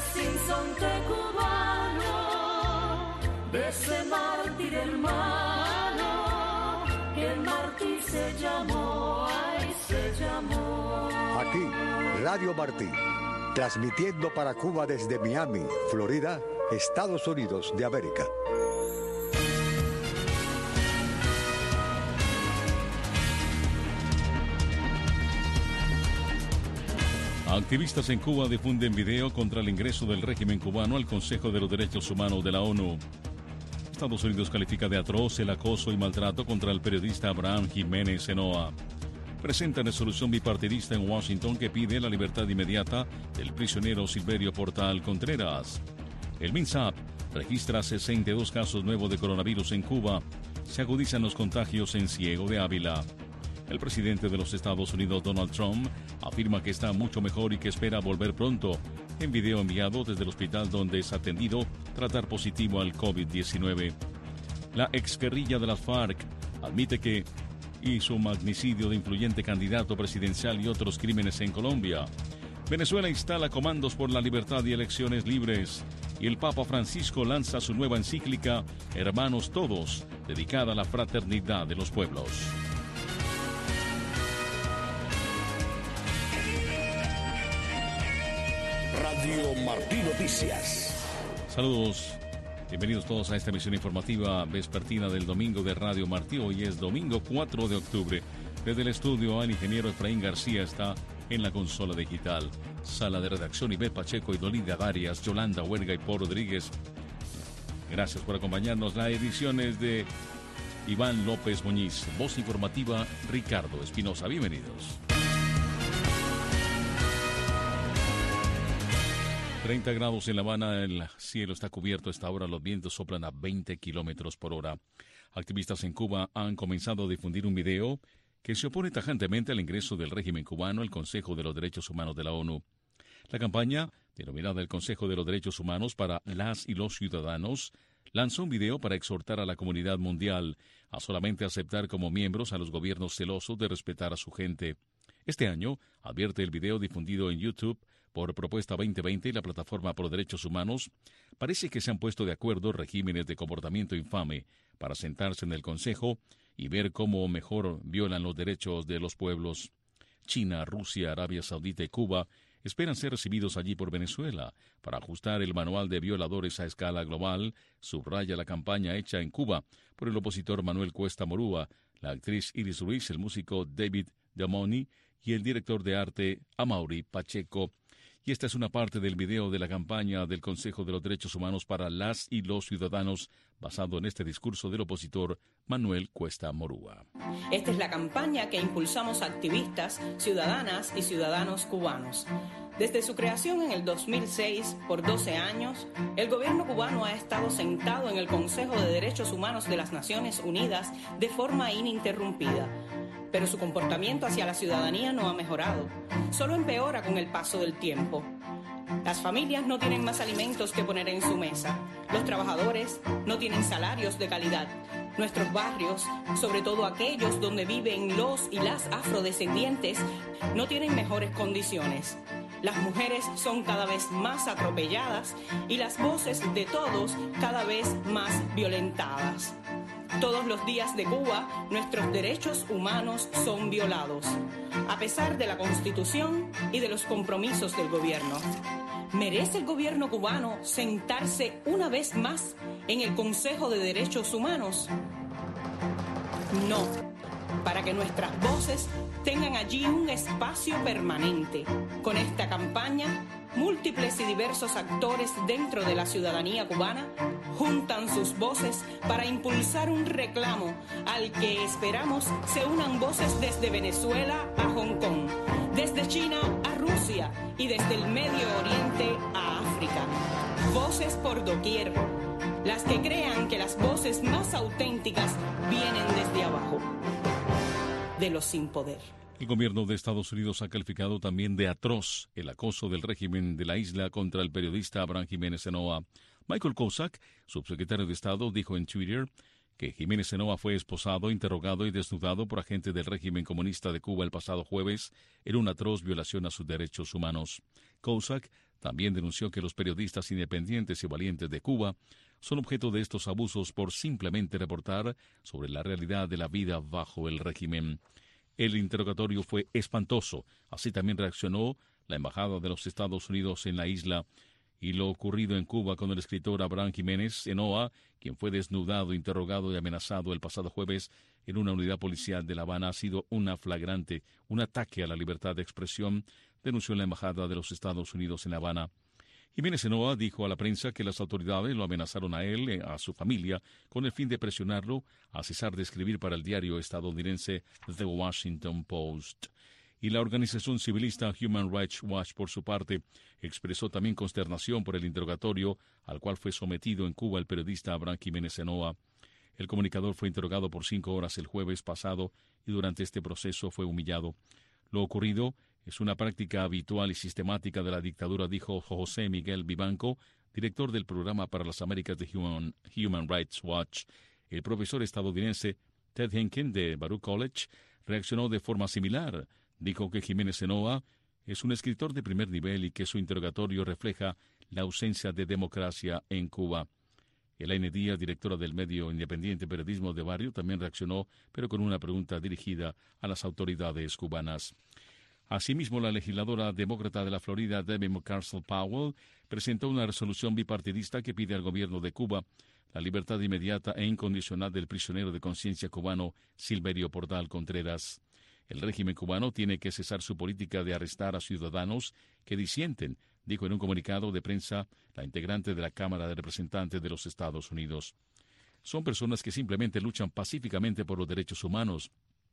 sinsonte cubano, de ese mártir hermano, que el mártir se llamó, ay, se llamó. Aquí, Radio Martí, transmitiendo para Cuba desde Miami, Florida, Estados Unidos de América. Activistas en Cuba difunden video contra el ingreso del régimen cubano al Consejo de los Derechos Humanos de la ONU. Estados Unidos califica de atroz el acoso y maltrato contra el periodista Abraham Jiménez Cenoa. Presenta resolución bipartidista en Washington que pide la libertad inmediata del prisionero Silverio Portal Contreras. El MINSAP registra 62 casos nuevos de coronavirus en Cuba. Se agudizan los contagios en Ciego de Ávila. El presidente de los Estados Unidos, Donald Trump, afirma que está mucho mejor y que espera volver pronto. En video enviado desde el hospital donde es atendido, tratar positivo al COVID-19. La exguerrilla de las FARC admite que hizo un magnicidio de influyente candidato presidencial y otros crímenes en Colombia. Venezuela instala comandos por la libertad y elecciones libres. Y el Papa Francisco lanza su nueva encíclica, Hermanos Todos, dedicada a la fraternidad de los pueblos. Radio Martí Noticias. Saludos, bienvenidos todos a esta emisión informativa vespertina del domingo de Radio Martí. Hoy es domingo 4 de octubre. Desde el estudio, el ingeniero Efraín García está en la consola digital. Sala de redacción, Ivette Pacheco y Dolida Varias, Yolanda Huerga y Paul Rodríguez. Gracias por acompañarnos. La edición es de Iván López Muñiz. Voz informativa, Ricardo Espinosa. Bienvenidos. 30 grados en La Habana, el cielo está cubierto a esta hora, los vientos soplan a 20 kilómetros por hora. Activistas en Cuba han comenzado a difundir un video que se opone tajantemente al ingreso del régimen cubano al Consejo de los Derechos Humanos de la ONU. La campaña, denominada el Consejo de los Derechos Humanos para las y los Ciudadanos, lanzó un video para exhortar a la comunidad mundial a solamente aceptar como miembros a los gobiernos celosos de respetar a su gente. Este año, advierte el video difundido en YouTube por Propuesta 2020 y la Plataforma por Derechos Humanos, parece que se han puesto de acuerdo regímenes de comportamiento infame para sentarse en el Consejo y ver cómo mejor violan los derechos de los pueblos. China, Rusia, Arabia Saudita y Cuba esperan ser recibidos allí por Venezuela para ajustar el manual de violadores a escala global, subraya la campaña hecha en Cuba por el opositor Manuel Cuesta Morúa, la actriz Iris Ruiz, el músico David Damoni y el director de arte Amaury Pacheco. Y esta es una parte del video de la campaña del Consejo de los Derechos Humanos para las y los Ciudadanos, basado en este discurso del opositor Manuel Cuesta Morúa. Esta es la campaña que impulsamos activistas, ciudadanas y ciudadanos cubanos. Desde su creación en el 2006, por 12 años, el gobierno cubano ha estado sentado en el Consejo de Derechos Humanos de las Naciones Unidas de forma ininterrumpida. Pero su comportamiento hacia la ciudadanía no ha mejorado, solo empeora con el paso del tiempo. Las familias no tienen más alimentos que poner en su mesa, los trabajadores no tienen salarios de calidad, nuestros barrios, sobre todo aquellos donde viven los y las afrodescendientes, no tienen mejores condiciones. Las mujeres son cada vez más atropelladas y las voces de todos cada vez más violentadas. Todos los días de Cuba, nuestros derechos humanos son violados, a pesar de la Constitución y de los compromisos del gobierno. ¿Merece el gobierno cubano sentarse una vez más en el Consejo de Derechos Humanos? No, para que nuestras voces tengan allí un espacio permanente. Con esta campaña, múltiples y diversos actores dentro de la ciudadanía cubana juntan sus voces para impulsar un reclamo al que esperamos se unan voces desde Venezuela a Hong Kong, desde China a Rusia y desde el Medio Oriente a África. Voces por doquier, las que crean que las voces más auténticas vienen desde abajo, de los sin poder. El gobierno de Estados Unidos ha calificado también de atroz el acoso del régimen de la isla contra el periodista Abraham Jiménez Cenoa. Michael Kozak, subsecretario de Estado, dijo en Twitter que Jiménez Cenoa fue esposado, interrogado y desnudado por agentes del régimen comunista de Cuba el pasado jueves en una atroz violación a sus derechos humanos. Cusack también denunció que los periodistas independientes y valientes de Cuba son objeto de estos abusos por simplemente reportar sobre la realidad de la vida bajo el régimen. El interrogatorio fue espantoso. Así también reaccionó la Embajada de los Estados Unidos en la isla, y lo ocurrido en Cuba con el escritor Abraham Jiménez Cenoa, quien fue desnudado, interrogado y amenazado el pasado jueves en una unidad policial de La Habana, ha sido un ataque a la libertad de expresión, denunció la Embajada de los Estados Unidos en La Habana. Jiménez Cenoa dijo a la prensa que las autoridades lo amenazaron a él, a su familia, con el fin de presionarlo a cesar de escribir para el diario estadounidense The Washington Post. Y la organización civilista Human Rights Watch, por su parte, expresó también consternación por el interrogatorio al cual fue sometido en Cuba el periodista Abraham Jiménez Cenoa. El comunicador fue interrogado por 5 horas el jueves pasado y durante este proceso fue humillado. Lo ocurrido es una práctica habitual y sistemática de la dictadura, dijo José Miguel Vivanco, director del Programa para las Américas de Human Rights Watch. El profesor estadounidense Ted Henkin de Baruch College reaccionó de forma similar. Dijo que Jiménez Cenoa es un escritor de primer nivel y que su interrogatorio refleja la ausencia de democracia en Cuba. Elaine Díaz, directora del medio independiente Periodismo de Barrio, también reaccionó, pero con una pregunta dirigida a las autoridades cubanas. Asimismo, la legisladora demócrata de la Florida, Debbie McCarcel-Powell, presentó una resolución bipartidista que pide al gobierno de Cuba la libertad inmediata e incondicional del prisionero de conciencia cubano Silverio Portal Contreras. El régimen cubano tiene que cesar su política de arrestar a ciudadanos que disienten, dijo en un comunicado de prensa la integrante de la Cámara de Representantes de los Estados Unidos. Son personas que simplemente luchan pacíficamente por los derechos humanos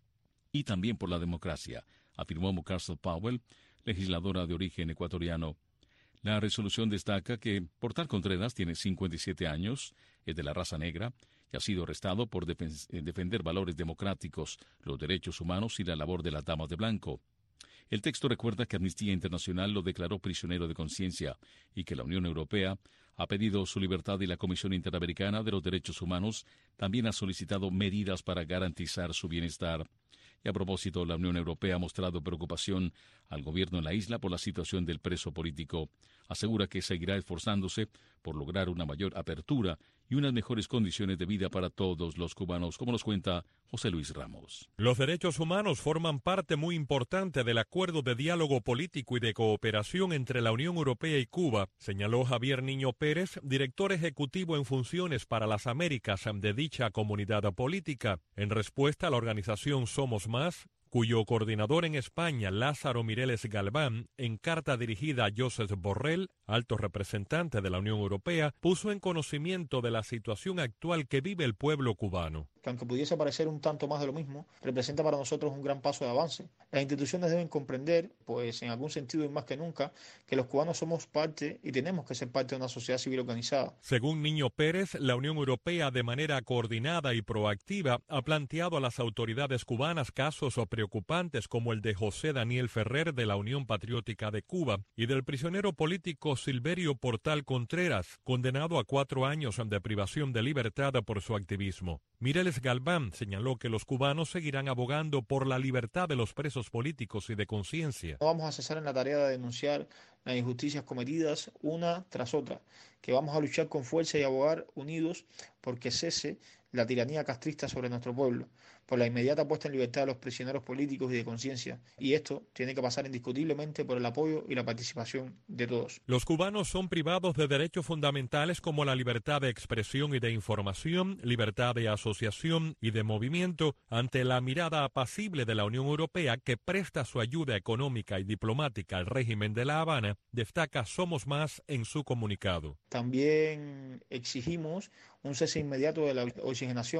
y también por la democracia, afirmó McCarcel-Powell, legisladora de origen ecuatoriano. La resolución destaca que Portal Contreras tiene 57 años, es de la raza negra, y ha sido arrestado por defender valores democráticos, los derechos humanos y la labor de las damas de blanco. El texto recuerda que Amnistía Internacional lo declaró prisionero de conciencia y que la Unión Europea ha pedido su libertad y la Comisión Interamericana de los Derechos Humanos también ha solicitado medidas para garantizar su bienestar. Y a propósito, la Unión Europea ha mostrado preocupación al gobierno en la isla por la situación del preso político. Asegura que seguirá esforzándose por lograr una mayor apertura y unas mejores condiciones de vida para todos los cubanos, como nos cuenta José Luis Ramos. Los derechos humanos forman parte muy importante del acuerdo de diálogo político y de cooperación entre la Unión Europea y Cuba, señaló Javier Niño Pérez, director ejecutivo en funciones para las Américas de dicha comunidad política. En respuesta a la organización Somos Más, cuyo coordinador en España, Lázaro Mireles Galván, en carta dirigida a Josep Borrell, alto representante de la Unión Europea, puso en conocimiento de la situación actual que vive el pueblo cubano. Que aunque pudiese parecer un tanto más de lo mismo, representa para nosotros un gran paso de avance. Las instituciones deben comprender, pues en algún sentido y más que nunca, que los cubanos somos parte y tenemos que ser parte de una sociedad civil organizada. Según Niño Pérez, la Unión Europea de manera coordinada y proactiva ha planteado a las autoridades cubanas casos preocupantes como el de José Daniel Ferrer de la Unión Patriótica de Cuba y del prisionero político Silverio Portal Contreras, condenado a 4 años de privación de libertad por su activismo. Mireles Galván señaló que los cubanos seguirán abogando por la libertad de los presos políticos y de conciencia. No vamos a cesar en la tarea de denunciar las injusticias cometidas una tras otra, que vamos a luchar con fuerza y abogar unidos porque cese la tiranía castrista sobre nuestro pueblo, por la inmediata puesta en libertad de los prisioneros políticos y de conciencia, y esto tiene que pasar indiscutiblemente por el apoyo y la participación de todos. Los cubanos son privados de derechos fundamentales como la libertad de expresión y de información, libertad de asociación y de movimiento, ante la mirada apacible de la Unión Europea que presta su ayuda económica y diplomática al régimen de La Habana, destaca Somos Más en su comunicado. También exigimos un cese inmediato de la oxigenación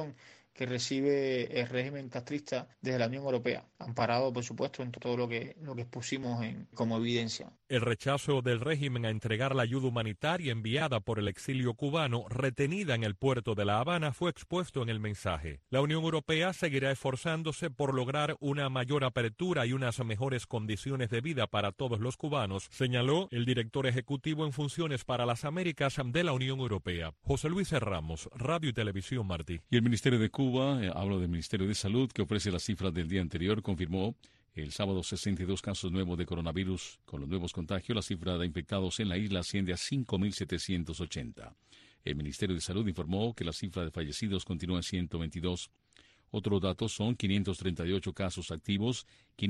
que recibe el régimen castrista desde la Unión Europea, amparado, por supuesto, en todo lo que expusimos como evidencia. El rechazo del régimen a entregar la ayuda humanitaria enviada por el exilio cubano, retenida en el puerto de La Habana, fue expuesto en el mensaje. La Unión Europea seguirá esforzándose por lograr una mayor apertura y unas mejores condiciones de vida para todos los cubanos, señaló el director ejecutivo en funciones para las Américas de la Unión Europea. José Luis Ramos, Radio y Televisión Martí. Y el Ministerio de Cuba, hablo del Ministerio de Salud, que ofrece las cifras del día anterior, confirmó el sábado 62 casos nuevos de coronavirus. Con los nuevos contagios, la cifra de infectados en la isla asciende a 5.780. El Ministerio de Salud informó que la cifra de fallecidos continúa en 122. Otros datos son 538 casos activos,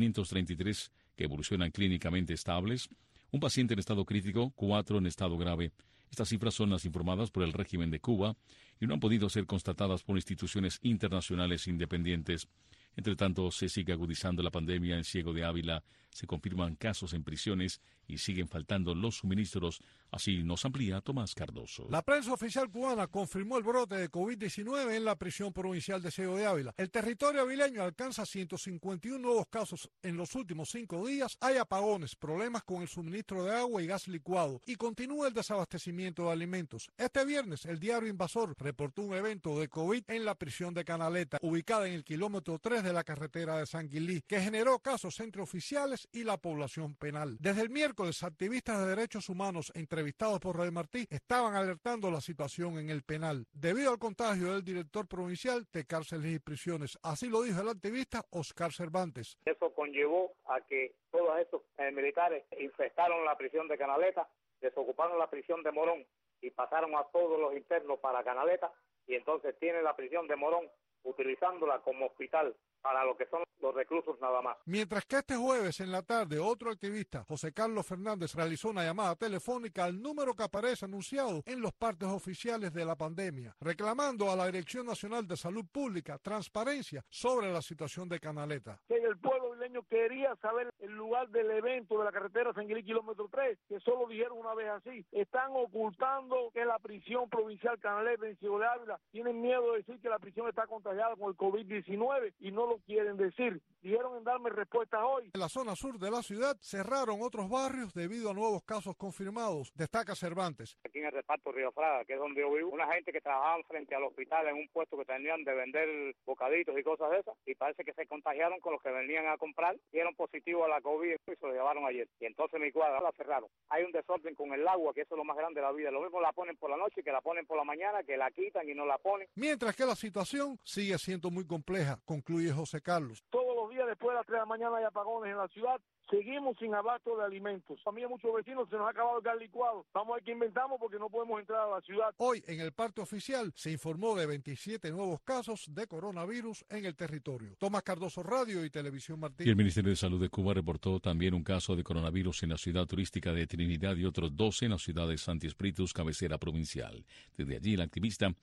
533 que evolucionan clínicamente estables, un paciente en estado crítico, 4 en estado grave. Estas cifras son las informadas por el régimen de Cuba y no han podido ser constatadas por instituciones internacionales independientes. Entre tanto, se sigue agudizando la pandemia en Ciego de Ávila, se confirman casos en prisiones y siguen faltando los suministros. Así nos amplía Tomás Cardoso. La prensa oficial cubana confirmó el brote de COVID-19 en la prisión provincial de Ciego de Ávila. El territorio avileño alcanza 151 nuevos casos en los últimos 5 días. Hay apagones, problemas con el suministro de agua y gas licuado y continúa el desabastecimiento de alimentos. Este viernes, el diario Invasor reportó un evento de COVID en la prisión de Canaleta, ubicada en el kilómetro 3 de la carretera de San Guilí, que generó casos entre oficiales y la población penal. Desde el miércoles, activistas de derechos humanos entrevistados por Radio Martí estaban alertando la situación en el penal debido al contagio del director provincial de cárceles y prisiones. Así lo dijo el activista Oscar Cervantes. Eso conllevó a que todos estos militares infestaron la prisión de Canaleta, desocuparon la prisión de Morón y pasaron a todos los internos para Canaleta, y entonces tiene la prisión de Morón utilizándola como hospital para lo que son los reclusos nada más. Mientras que este jueves en la tarde otro activista, José Carlos Fernández, realizó una llamada telefónica al número que aparece anunciado en los partes oficiales de la pandemia, reclamando a la Dirección Nacional de Salud Pública transparencia sobre la situación de Canaleta. El pueblo vileño quería saber el lugar del evento de la carretera San Guilí, kilómetro 3, que solo dijeron una vez así. Están ocultando que la prisión provincial Canaleta en Ciego de Ávila, tienen miedo de decir que la prisión está contagiada con el COVID-19 y no lo quieren decir. Dijeron en darme respuestas hoy. En la zona sur de la ciudad cerraron otros barrios debido a nuevos casos confirmados, destaca Cervantes. Aquí en el reparto Río Fraga, que es donde yo vivo, una gente que trabajaban frente al hospital en un puesto que tenían de vender bocaditos y cosas de esas, y parece que se contagiaron con los que venían a comprar, dieron positivo a la COVID y se lo llevaron ayer. Y entonces mi cuadra la cerraron. Hay un desorden con el agua, que eso es lo más grande de la vida. Lo mismo la ponen por la noche, que la ponen por la mañana, que la quitan y no la ponen. Mientras que la situación sigue siendo muy compleja, concluye José Carlos. Todos los días después de las 3 de la mañana hay apagones en la ciudad. Seguimos sin abasto de alimentos. A mí y a muchos vecinos se nos ha acabado el gas licuado. Vamos a ver qué inventamos porque no podemos entrar a la ciudad. Hoy en el parte oficial se informó de 27 nuevos casos de coronavirus en el territorio. Tomás Cardoso, Radio y Televisión Martí. Y el Ministerio de Salud de Cuba reportó también un caso de coronavirus en la ciudad turística de Trinidad y otros 12 en la ciudad de Santi Espíritus, cabecera provincial. Desde allí el activista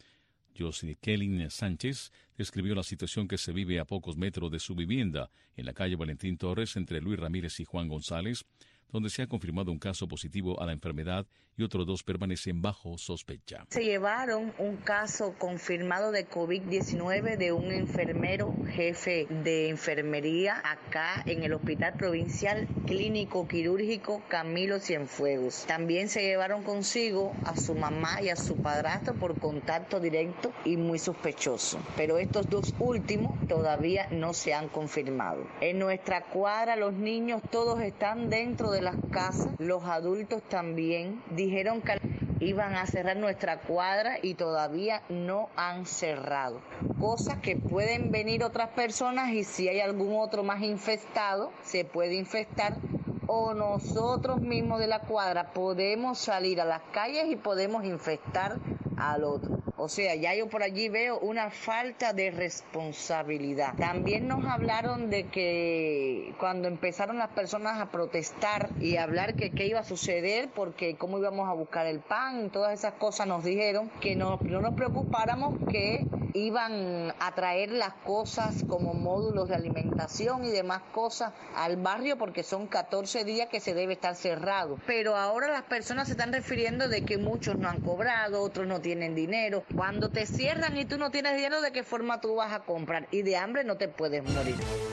Joskelin Sánchez describió la situación que se vive a pocos metros de su vivienda en la calle Valentín Torres entre Luis Ramírez y Juan González, donde se ha confirmado un caso positivo a la enfermedad y otros 2 permanecen bajo sospecha. Se llevaron un caso confirmado de COVID-19 de un enfermero jefe de enfermería acá en el Hospital Provincial Clínico Quirúrgico Camilo Cienfuegos. También se llevaron consigo a su mamá y a su padrastro por contacto directo y muy sospechoso. Pero estos 2 últimos todavía no se han confirmado. En nuestra cuadra los niños todos están dentro de las casas, los adultos también. Dijeron que iban a cerrar nuestra cuadra y todavía no han cerrado. Cosas que pueden venir otras personas y si hay algún otro más infestado, se puede infectar o nosotros mismos de la cuadra podemos salir a las calles y podemos infectar al otro. O sea, ya yo por allí veo una falta de responsabilidad. También nos hablaron de que cuando empezaron las personas a protestar y a hablar que qué iba a suceder, porque cómo íbamos a buscar el pan, todas esas cosas nos dijeron que no nos preocupáramos, que iban a traer las cosas como módulos de alimentación y demás cosas al barrio porque son 14 días que se debe estar cerrado. Pero ahora las personas se están refiriendo de que muchos no han cobrado, otros no tienen dinero, Cuando te cierran y tú no tienes dinero, ¿de qué forma tú vas a comprar? Y de hambre no te puedes morir.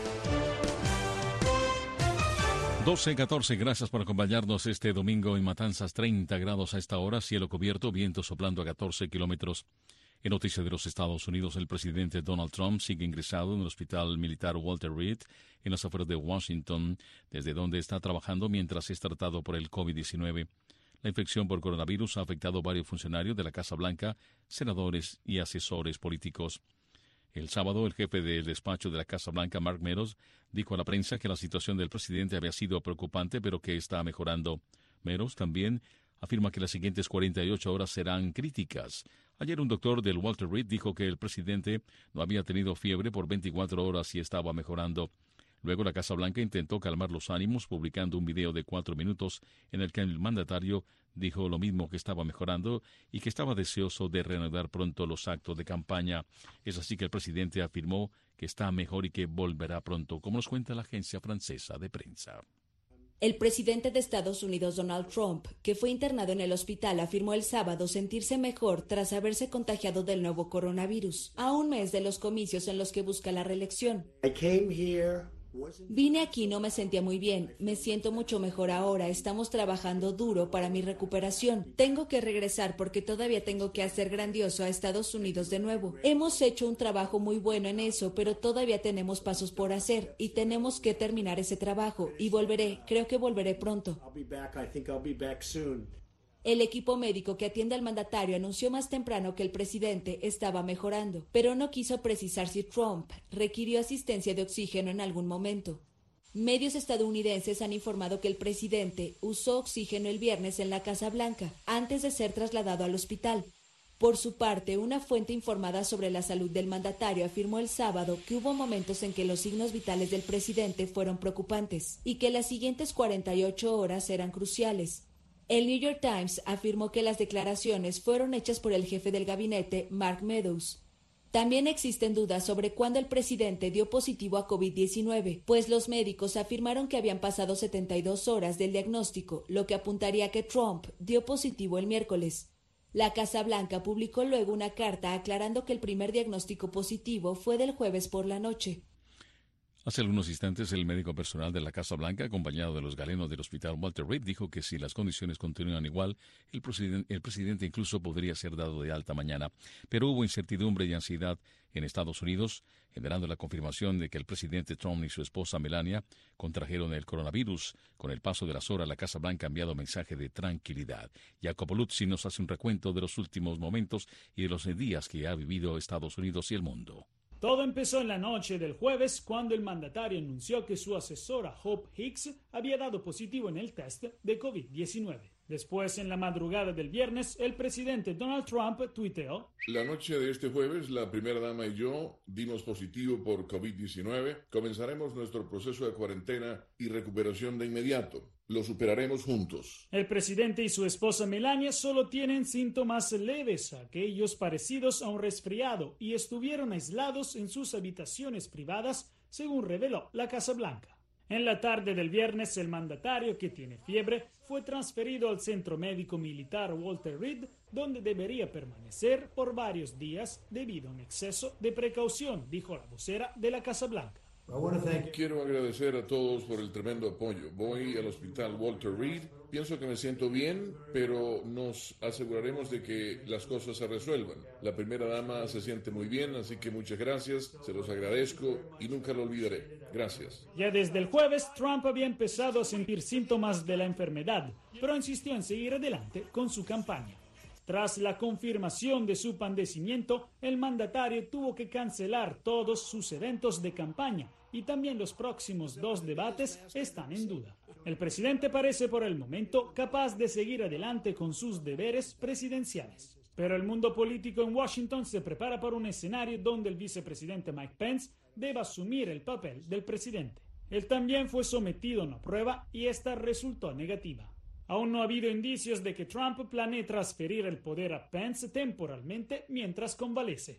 12:14, gracias por acompañarnos este domingo en Matanzas, 30 grados a esta hora, cielo cubierto, viento soplando a 14 kilómetros. En noticias de los Estados Unidos, el presidente Donald Trump sigue ingresado en el hospital militar Walter Reed en las afueras de Washington, desde donde está trabajando mientras es tratado por el COVID-19. La infección por coronavirus ha afectado a varios funcionarios de la Casa Blanca, senadores y asesores políticos. El sábado, el jefe del despacho de la Casa Blanca, Mark Meadows, dijo a la prensa que la situación del presidente había sido preocupante, pero que está mejorando. Meadows también afirma que las siguientes 48 horas serán críticas. Ayer un doctor del Walter Reed dijo que el presidente no había tenido fiebre por 24 horas y estaba mejorando. Luego la Casa Blanca intentó calmar los ánimos publicando un video de 4 minutos en el que el mandatario dijo lo mismo, que estaba mejorando y que estaba deseoso de reanudar pronto los actos de campaña. Es así que el presidente afirmó que está mejor y que volverá pronto, como nos cuenta la agencia francesa de prensa. El presidente de Estados Unidos, Donald Trump, que fue internado en el hospital, afirmó el sábado sentirse mejor tras haberse contagiado del nuevo coronavirus, a un mes de los comicios en los que busca la reelección. Vine aquí, no me sentía muy bien, me siento mucho mejor ahora, estamos trabajando duro para mi recuperación. Tengo que regresar porque todavía tengo que hacer grandioso a Estados Unidos de nuevo. Hemos hecho un trabajo muy bueno en eso, pero todavía tenemos pasos por hacer y tenemos que terminar ese trabajo y volveré, creo que volveré pronto. El equipo médico que atiende al mandatario anunció más temprano que el presidente estaba mejorando, pero no quiso precisar si Trump requirió asistencia de oxígeno en algún momento. Medios estadounidenses han informado que el presidente usó oxígeno el viernes en la Casa Blanca, antes de ser trasladado al hospital. Por su parte, una fuente informada sobre la salud del mandatario afirmó el sábado que hubo momentos en que los signos vitales del presidente fueron preocupantes y que las siguientes 48 horas eran cruciales. El New York Times afirmó que las declaraciones fueron hechas por el jefe del gabinete, Mark Meadows. También existen dudas sobre cuándo el presidente dio positivo a COVID-19, pues los médicos afirmaron que habían pasado 72 horas del diagnóstico, lo que apuntaría a que Trump dio positivo el miércoles. La Casa Blanca publicó luego una carta aclarando que el primer diagnóstico positivo fue del jueves por la noche. Hace algunos instantes, el médico personal de la Casa Blanca, acompañado de los galenos del hospital Walter Reed, dijo que si las condiciones continúan igual, el presidente incluso podría ser dado de alta mañana. Pero hubo incertidumbre y ansiedad en Estados Unidos, generando la confirmación de que el presidente Trump y su esposa Melania contrajeron el coronavirus. Con el paso de las horas, la Casa Blanca ha enviado mensaje de tranquilidad. Jacopo Luzzi nos hace un recuento de los últimos momentos y de los días que ha vivido Estados Unidos y el mundo. Todo empezó en la noche del jueves cuando el mandatario anunció que su asesora Hope Hicks había dado positivo en el test de COVID-19. Después, en la madrugada del viernes, el presidente Donald Trump tuiteó: La noche de este jueves, la primera dama y yo dimos positivo por COVID-19. Comenzaremos nuestro proceso de cuarentena y recuperación de inmediato. Lo superaremos juntos. El presidente y su esposa Melania solo tienen síntomas leves, aquellos parecidos a un resfriado, y estuvieron aislados en sus habitaciones privadas, según reveló la Casa Blanca. En la tarde del viernes, el mandatario, que tiene fiebre, fue transferido al Centro Médico Militar Walter Reed, donde debería permanecer por varios días debido a un exceso de precaución, dijo la vocera de la Casa Blanca. Quiero agradecer a todos por el tremendo apoyo. Voy al hospital Walter Reed. Pienso que me siento bien, pero nos aseguraremos de que las cosas se resuelvan. La primera dama se siente muy bien, así que muchas gracias, se los agradezco y nunca lo olvidaré. Gracias. Ya desde el jueves, Trump había empezado a sentir síntomas de la enfermedad, pero insistió en seguir adelante con su campaña. Tras la confirmación de su padecimiento, el mandatario tuvo que cancelar todos sus eventos de campaña y también los próximos 2 debates están en duda. El presidente parece por el momento capaz de seguir adelante con sus deberes presidenciales. Pero el mundo político en Washington se prepara para un escenario donde el vicepresidente Mike Pence deba asumir el papel del presidente. Él también fue sometido a una prueba y esta resultó negativa. Aún no ha habido indicios de que Trump planee transferir el poder a Pence temporalmente mientras convalece.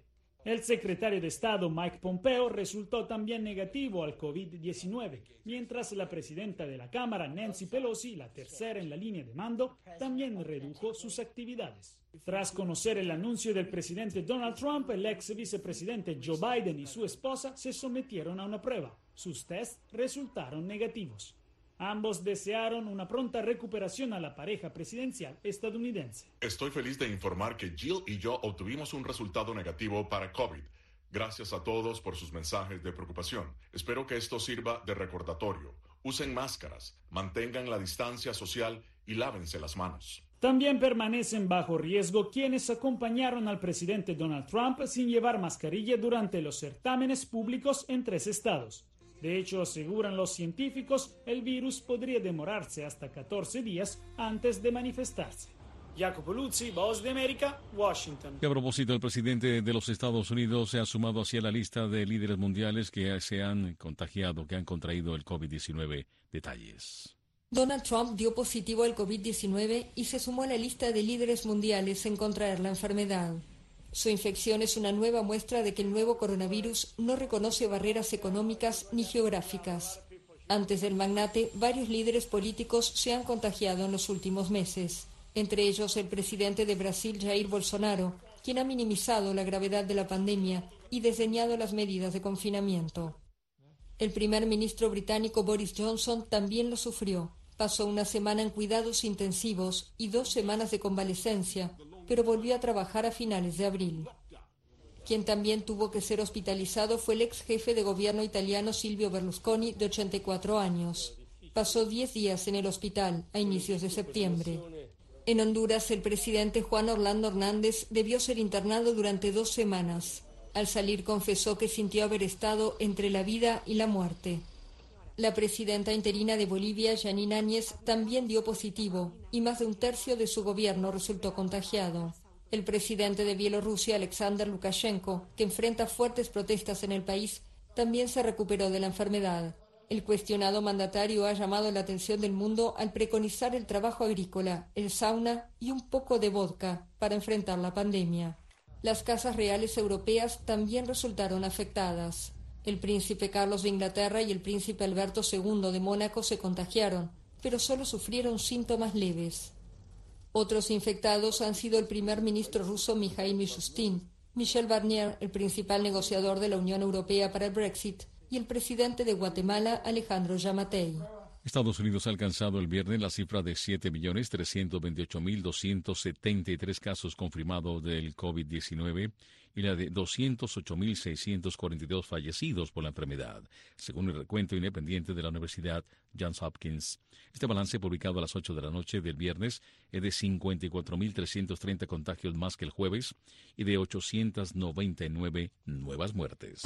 El secretario de Estado Mike Pompeo resultó también negativo al COVID-19, mientras la presidenta de la Cámara, Nancy Pelosi, la tercera en la línea de mando, también redujo sus actividades. Tras conocer el anuncio del presidente Donald Trump, el ex vicepresidente Joe Biden y su esposa se sometieron a una prueba. Sus tests resultaron negativos. Ambos desearon una pronta recuperación a la pareja presidencial estadounidense. Estoy feliz de informar que Jill y yo obtuvimos un resultado negativo para COVID. Gracias a todos por sus mensajes de preocupación. Espero que esto sirva de recordatorio. Usen máscaras, mantengan la distancia social y lávense las manos. También permanecen bajo riesgo quienes acompañaron al presidente Donald Trump sin llevar mascarilla durante los certámenes públicos en 3 estados. De hecho, aseguran los científicos, el virus podría demorarse hasta 14 días antes de manifestarse. Jacopo Luzzi, Voz de América, Washington. Y a propósito, el presidente de los Estados Unidos se ha sumado hacia la lista de líderes mundiales que se han contagiado, que han contraído el COVID-19. Detalles. Donald Trump dio positivo al COVID-19 y se sumó a la lista de líderes mundiales en contraer la enfermedad. Su infección es una nueva muestra de que el nuevo coronavirus no reconoce barreras económicas ni geográficas. Antes del magnate, varios líderes políticos se han contagiado en los últimos meses, entre ellos el presidente de Brasil, Jair Bolsonaro, quien ha minimizado la gravedad de la pandemia y desdeñado las medidas de confinamiento. El primer ministro británico Boris Johnson también lo sufrió. Pasó una semana en cuidados intensivos y 2 semanas de convalecencia, pero volvió a trabajar a finales de abril. Quien también tuvo que ser hospitalizado fue el ex jefe de gobierno italiano Silvio Berlusconi, de 84 años. Pasó 10 días en el hospital a inicios de septiembre. En Honduras, el presidente Juan Orlando Hernández debió ser internado durante 2 semanas. Al salir confesó que sintió haber estado entre la vida y la muerte. La presidenta interina de Bolivia, Janine Áñez, también dio positivo y más de 1/3 de su gobierno resultó contagiado. El presidente de Bielorrusia, Alexander Lukashenko, que enfrenta fuertes protestas en el país, también se recuperó de la enfermedad. El cuestionado mandatario ha llamado la atención del mundo al preconizar el trabajo agrícola, el sauna y un poco de vodka para enfrentar la pandemia. Las casas reales europeas también resultaron afectadas. El príncipe Carlos de Inglaterra y el príncipe Alberto II de Mónaco se contagiaron, pero solo sufrieron síntomas leves. Otros infectados han sido el primer ministro ruso Mikhail Mishustin, Michel Barnier, el principal negociador de la Unión Europea para el Brexit, y el presidente de Guatemala, Alejandro Yamatei. Estados Unidos ha alcanzado el viernes la cifra de 7.328.273 casos confirmados del COVID-19 y la de 208.642 fallecidos por la enfermedad, según el recuento independiente de la Universidad Johns Hopkins. Este balance, publicado a las 8 de la noche del viernes, es de 54.330 contagios más que el jueves y de 899 nuevas muertes.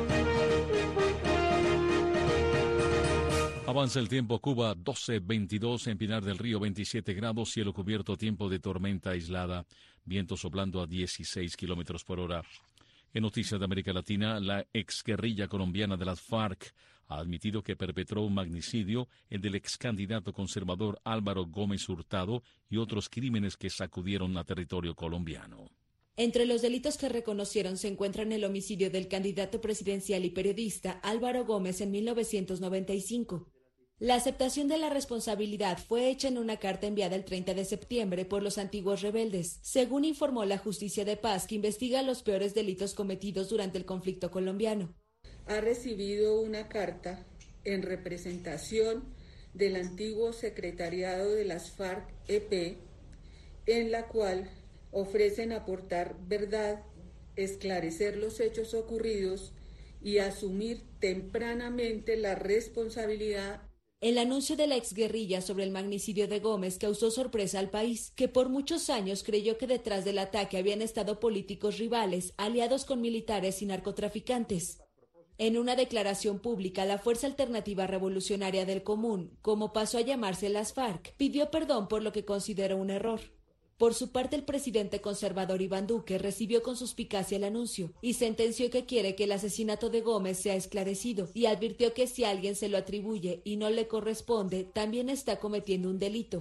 Avanza el tiempo. Cuba 12:22, en Pinar del Río 27 grados, cielo cubierto, tiempo de tormenta aislada, viento soplando a 16 kilómetros por hora. En noticias de América Latina, la exguerrilla colombiana de las FARC ha admitido que perpetró un magnicidio, el del ex candidato conservador Álvaro Gómez Hurtado, y otros crímenes que sacudieron a territorio colombiano. Entre los delitos que reconocieron se encuentran el homicidio del candidato presidencial y periodista Álvaro Gómez en 1995. La aceptación de la responsabilidad fue hecha en una carta enviada el 30 de septiembre por los antiguos rebeldes, según informó la Justicia de Paz, que investiga los peores delitos cometidos durante el conflicto colombiano. Ha recibido una carta en representación del antiguo secretariado de las FARC-EP, en la cual ofrecen aportar verdad, esclarecer los hechos ocurridos y asumir tempranamente la responsabilidad. El anuncio de la exguerrilla sobre el magnicidio de Gómez causó sorpresa al país, que por muchos años creyó que detrás del ataque habían estado políticos rivales, aliados con militares y narcotraficantes. En una declaración pública, la Fuerza Alternativa Revolucionaria del Común, como pasó a llamarse las FARC, pidió perdón por lo que consideró un error. Por su parte, el presidente conservador Iván Duque recibió con suspicacia el anuncio y sentenció que quiere que el asesinato de Gómez sea esclarecido, y advirtió que si alguien se lo atribuye y no le corresponde, también está cometiendo un delito.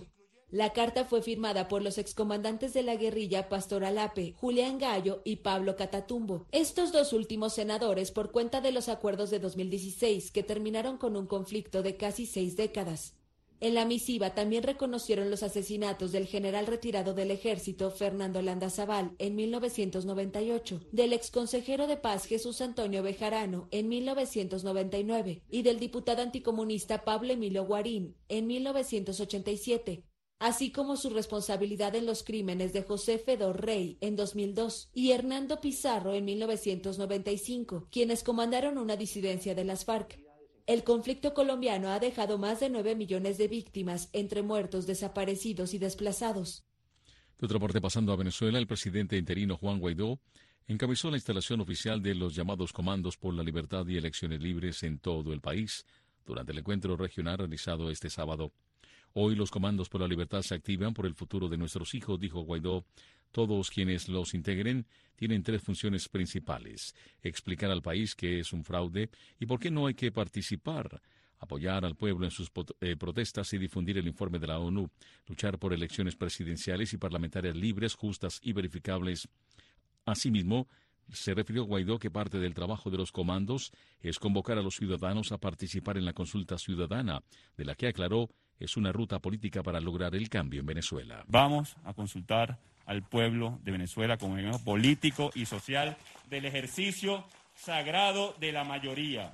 La carta fue firmada por los excomandantes de la guerrilla Pastor Alape, Julián Gallo y Pablo Catatumbo. Estos dos últimos senadores por cuenta de los acuerdos de 2016 que terminaron con un conflicto de casi 6 décadas. En la misiva también reconocieron los asesinatos del general retirado del ejército Fernando Landazabal en 1998, del exconsejero de paz Jesús Antonio Bejarano en 1999 y del diputado anticomunista Pablo Emilio Guarín en 1987, así como su responsabilidad en los crímenes de José Fedor Rey en 2002 y Hernando Pizarro en 1995, quienes comandaron una disidencia de las FARC. El conflicto colombiano ha dejado más de 9 millones de víctimas entre muertos, desaparecidos y desplazados. De otra parte, pasando a Venezuela, el presidente interino Juan Guaidó encabezó la instalación oficial de los llamados Comandos por la Libertad y Elecciones Libres en todo el país, durante el encuentro regional realizado este sábado. Hoy los Comandos por la Libertad se activan por el futuro de nuestros hijos, dijo Guaidó. Todos quienes los integren tienen 3 funciones principales: explicar al país qué es un fraude y por qué no hay que participar, apoyar al pueblo en sus protestas y difundir el informe de la ONU, luchar por elecciones presidenciales y parlamentarias libres, justas y verificables. Asimismo, se refirió Guaidó que parte del trabajo de los comandos es convocar a los ciudadanos a participar en la consulta ciudadana, de la que aclaró es una ruta política para lograr el cambio en Venezuela. Vamos a consultar al pueblo de Venezuela como ejemplo político y social del ejercicio sagrado de la mayoría.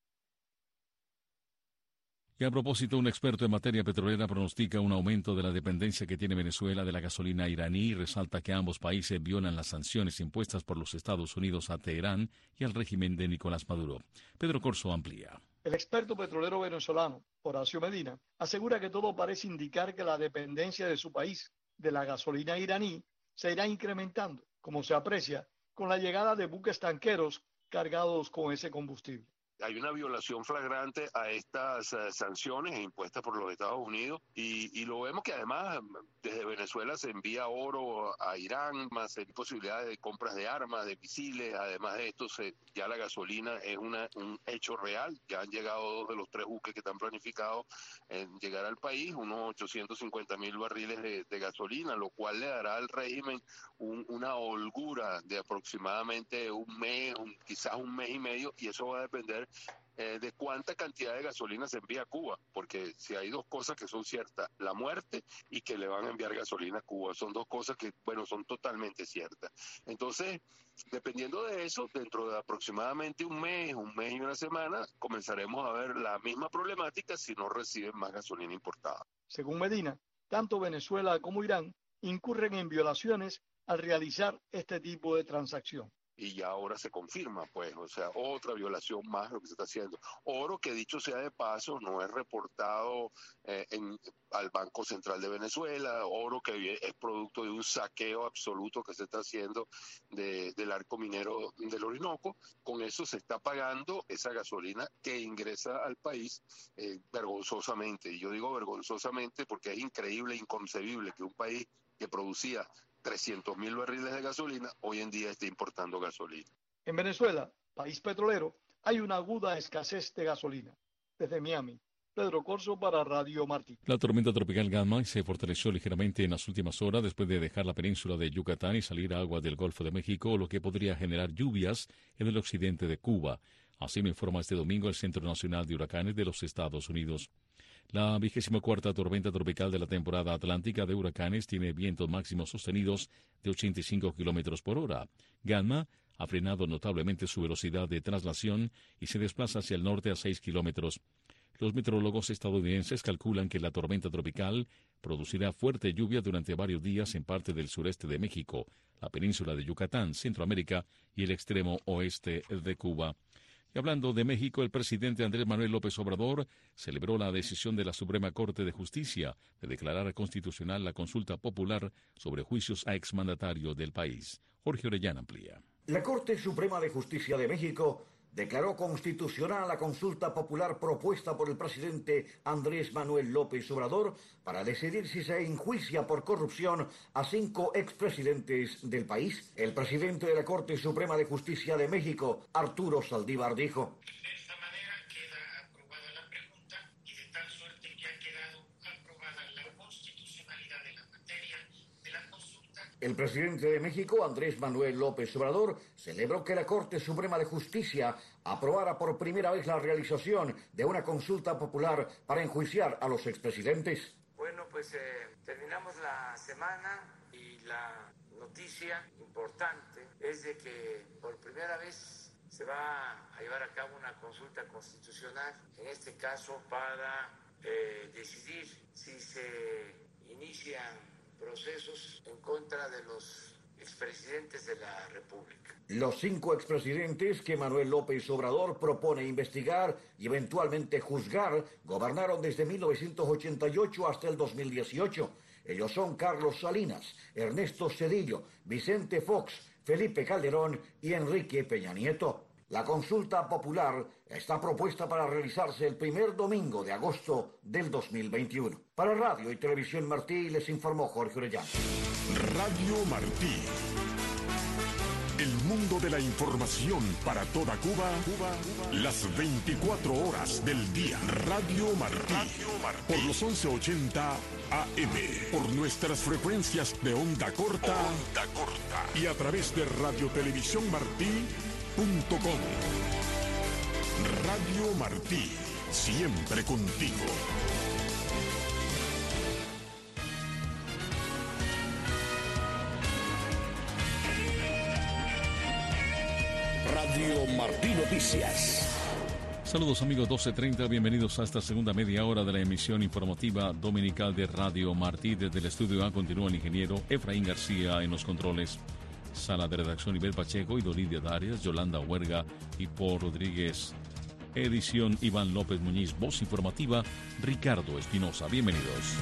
Y a propósito, un experto en materia petrolera pronostica un aumento de la dependencia que tiene Venezuela de la gasolina iraní y resalta que ambos países violan las sanciones impuestas por los Estados Unidos a Teherán y al régimen de Nicolás Maduro. Pedro Corso amplía. El experto petrolero venezolano, Horacio Medina, asegura que todo parece indicar que la dependencia de su país de la gasolina iraní se irá incrementando, como se aprecia con la llegada de buques tanqueros cargados con ese combustible. Hay una violación flagrante a estas sanciones impuestas por los Estados Unidos y lo vemos que además desde Venezuela se envía oro a Irán, más hay posibilidades de compras de armas, de misiles. Además de esto, ya la gasolina es un hecho real. Ya han llegado 2 de los 3 buques que están planificados en llegar al país, unos 850,000 barriles de gasolina, lo cual le dará al régimen una holgura de aproximadamente un mes, quizás un mes y medio, y eso va a depender de cuánta cantidad de gasolina se envía a Cuba, porque si hay 2 cosas que son ciertas, la muerte y que le van a enviar gasolina a Cuba, son 2 cosas que, son totalmente ciertas. Entonces, dependiendo de eso, dentro de aproximadamente un mes y una semana, comenzaremos a ver la misma problemática si no reciben más gasolina importada. Según Medina, tanto Venezuela como Irán incurren en violaciones al realizar este tipo de transacción. Y ya ahora se confirma, otra violación más lo que se está haciendo. Oro que, dicho sea de paso, no es reportado al Banco Central de Venezuela, oro que es producto de un saqueo absoluto que se está haciendo del arco minero del Orinoco. Con eso se está pagando esa gasolina que ingresa al país vergonzosamente. Y yo digo vergonzosamente porque es increíble, inconcebible que un país que producía 300,000 barriles de gasolina, hoy en día está importando gasolina. En Venezuela, país petrolero, hay una aguda escasez de gasolina. Desde Miami, Pedro Corso para Radio Martí. La tormenta tropical Gamma se fortaleció ligeramente en las últimas horas después de dejar la península de Yucatán y salir a aguas del Golfo de México, lo que podría generar lluvias en el occidente de Cuba. Así lo informa este domingo el Centro Nacional de Huracanes de los Estados Unidos. La 24ª tormenta tropical de la temporada atlántica de huracanes tiene vientos máximos sostenidos de 85 kilómetros por hora. Gamma ha frenado notablemente su velocidad de traslación y se desplaza hacia el norte a 6 kilómetros. Los meteorólogos estadounidenses calculan que la tormenta tropical producirá fuerte lluvia durante varios días en parte del sureste de México, la península de Yucatán, Centroamérica y el extremo oeste de Cuba. Y hablando de México, el presidente Andrés Manuel López Obrador celebró la decisión de la Suprema Corte de Justicia de declarar constitucional la consulta popular sobre juicios a exmandatarios del país. Jorge Orellana amplía. La Corte Suprema de Justicia de México declaró constitucional la consulta popular propuesta por el presidente Andrés Manuel López Obrador para decidir si se enjuicia por corrupción a 5 expresidentes del país. El presidente de la Corte Suprema de Justicia de México, Arturo Saldívar, dijo: de esta manera queda aprobada la pregunta y de tal suerte que ha quedado aprobada la constitucionalidad El presidente de México, Andrés Manuel López Obrador, celebró que la Corte Suprema de Justicia aprobara por primera vez la realización de una consulta popular para enjuiciar a los expresidentes. Bueno, pues terminamos la semana y la noticia importante es de que por primera vez se va a llevar a cabo una consulta constitucional, en este caso para decidir si se inician procesos en contra de los expresidentes de la República. Los 5 expresidentes que Manuel López Obrador propone investigar y eventualmente juzgar gobernaron desde 1988 hasta el 2018. Ellos son Carlos Salinas, Ernesto Zedillo, Vicente Fox, Felipe Calderón y Enrique Peña Nieto. La consulta popular está propuesta para realizarse el primer domingo de agosto del 2021. Para Radio y Televisión Martí les informó Jorge Orellana. Radio Martí. El mundo de la información para toda Cuba, las 24 horas del día. Radio Martí. Por los 1180 AM. Por nuestras frecuencias de onda corta. Y a través de radiotelevisiónmartí.com. Radio Martí, siempre contigo. Radio Martí Noticias. Saludos amigos, 12:30, bienvenidos a esta segunda media hora de la emisión informativa dominical de Radio Martí. Desde el estudio A continúa el ingeniero Efraín García en los controles. Sala de redacción Ibel Pacheco y Dolidia Darias, Yolanda Huerga y Paul Rodríguez. Edición Iván López Muñiz, voz informativa Ricardo Espinosa. Bienvenidos.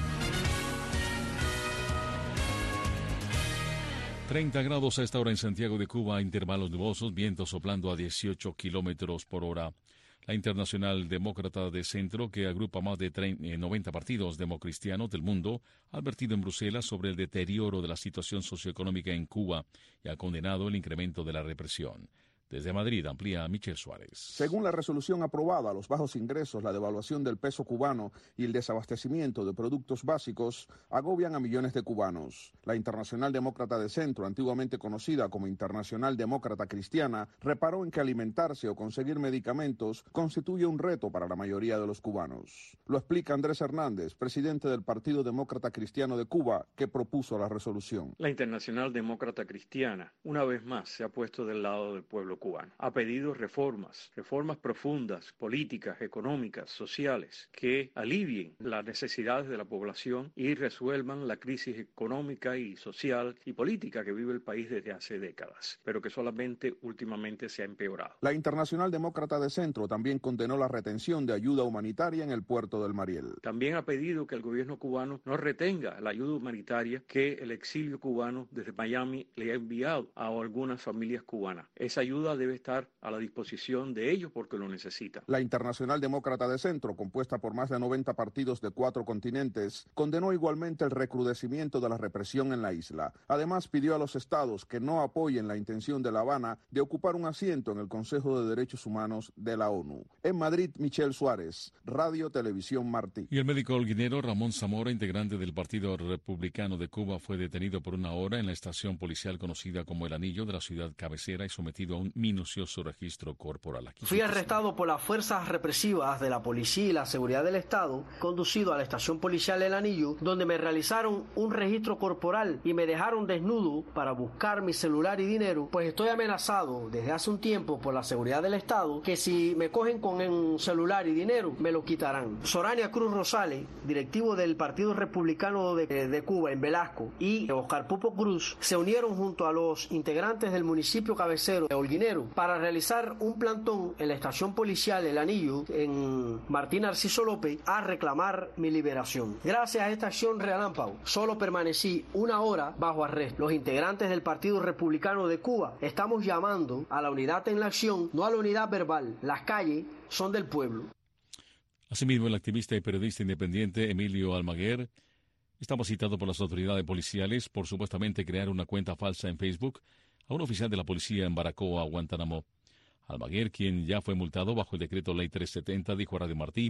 30 grados a esta hora en Santiago de Cuba, intervalos nubosos, viento soplando a 18 kilómetros por hora. La Internacional Demócrata de Centro, que agrupa más de 90 partidos democristianos del mundo, ha advertido en Bruselas sobre el deterioro de la situación socioeconómica en Cuba y ha condenado el incremento de la represión. Desde Madrid amplía Michel Suárez. Según la resolución aprobada, los bajos ingresos, la devaluación del peso cubano y el desabastecimiento de productos básicos agobian a millones de cubanos. La Internacional Demócrata de Centro, antiguamente conocida como Internacional Demócrata Cristiana, reparó en que alimentarse o conseguir medicamentos constituye un reto para la mayoría de los cubanos. Lo explica Andrés Hernández, presidente del Partido Demócrata Cristiano de Cuba, que propuso la resolución. La Internacional Demócrata Cristiana, una vez más, se ha puesto del lado del pueblo cubano. Ha pedido reformas profundas, políticas, económicas, sociales, que alivien las necesidades de la población y resuelvan la crisis económica y social y política que vive el país desde hace décadas, pero que solamente últimamente se ha empeorado. La Internacional Demócrata de Centro también condenó la retención de ayuda humanitaria en el puerto del Mariel. También ha pedido que el gobierno cubano no retenga la ayuda humanitaria que el exilio cubano desde Miami le ha enviado a algunas familias cubanas. Esa ayuda debe estar a la disposición de ellos porque lo necesitan. La Internacional Demócrata de Centro, compuesta por más de 90 partidos de 4 continentes, condenó igualmente el recrudecimiento de la represión en la isla. Además, pidió a los estados que no apoyen la intención de La Habana de ocupar un asiento en el Consejo de Derechos Humanos de la ONU. En Madrid, Michel Suárez, Radio Televisión Martí. Y el médico holguinero Ramón Zamora, integrante del Partido Republicano de Cuba, fue detenido por 1 hora en la estación policial conocida como El Anillo de la ciudad cabecera y sometido a un minucioso registro corporal. Aquí fui arrestado por las fuerzas represivas de la policía y la seguridad del Estado, conducido a la estación policial El Anillo, donde me realizaron un registro corporal y me dejaron desnudo para buscar mi celular y dinero, pues estoy amenazado desde hace un tiempo por la seguridad del Estado que si me cogen con un celular y dinero me lo quitarán. Sorania Cruz Rosales, directivo del Partido Republicano de Cuba en Velasco, y Oscar Pupo Cruz se unieron junto a los integrantes del municipio cabecero de Holguinero para realizar un plantón en la estación policial El Anillo en Martín Narciso López a reclamar mi liberación. Gracias a esta acción relámpago solo permanecí 1 hora bajo arresto. Los integrantes del Partido Republicano de Cuba estamos llamando a la unidad en la acción, no a la unidad verbal. Las calles son del pueblo. Asimismo, el activista y periodista independiente Emilio Almaguer estaba citado por las autoridades policiales por supuestamente crear una cuenta falsa en Facebook a un oficial de la policía en Baracoa, Guantánamo. Almaguer, quien ya fue multado bajo el decreto Ley 370, dijo a Radio Martí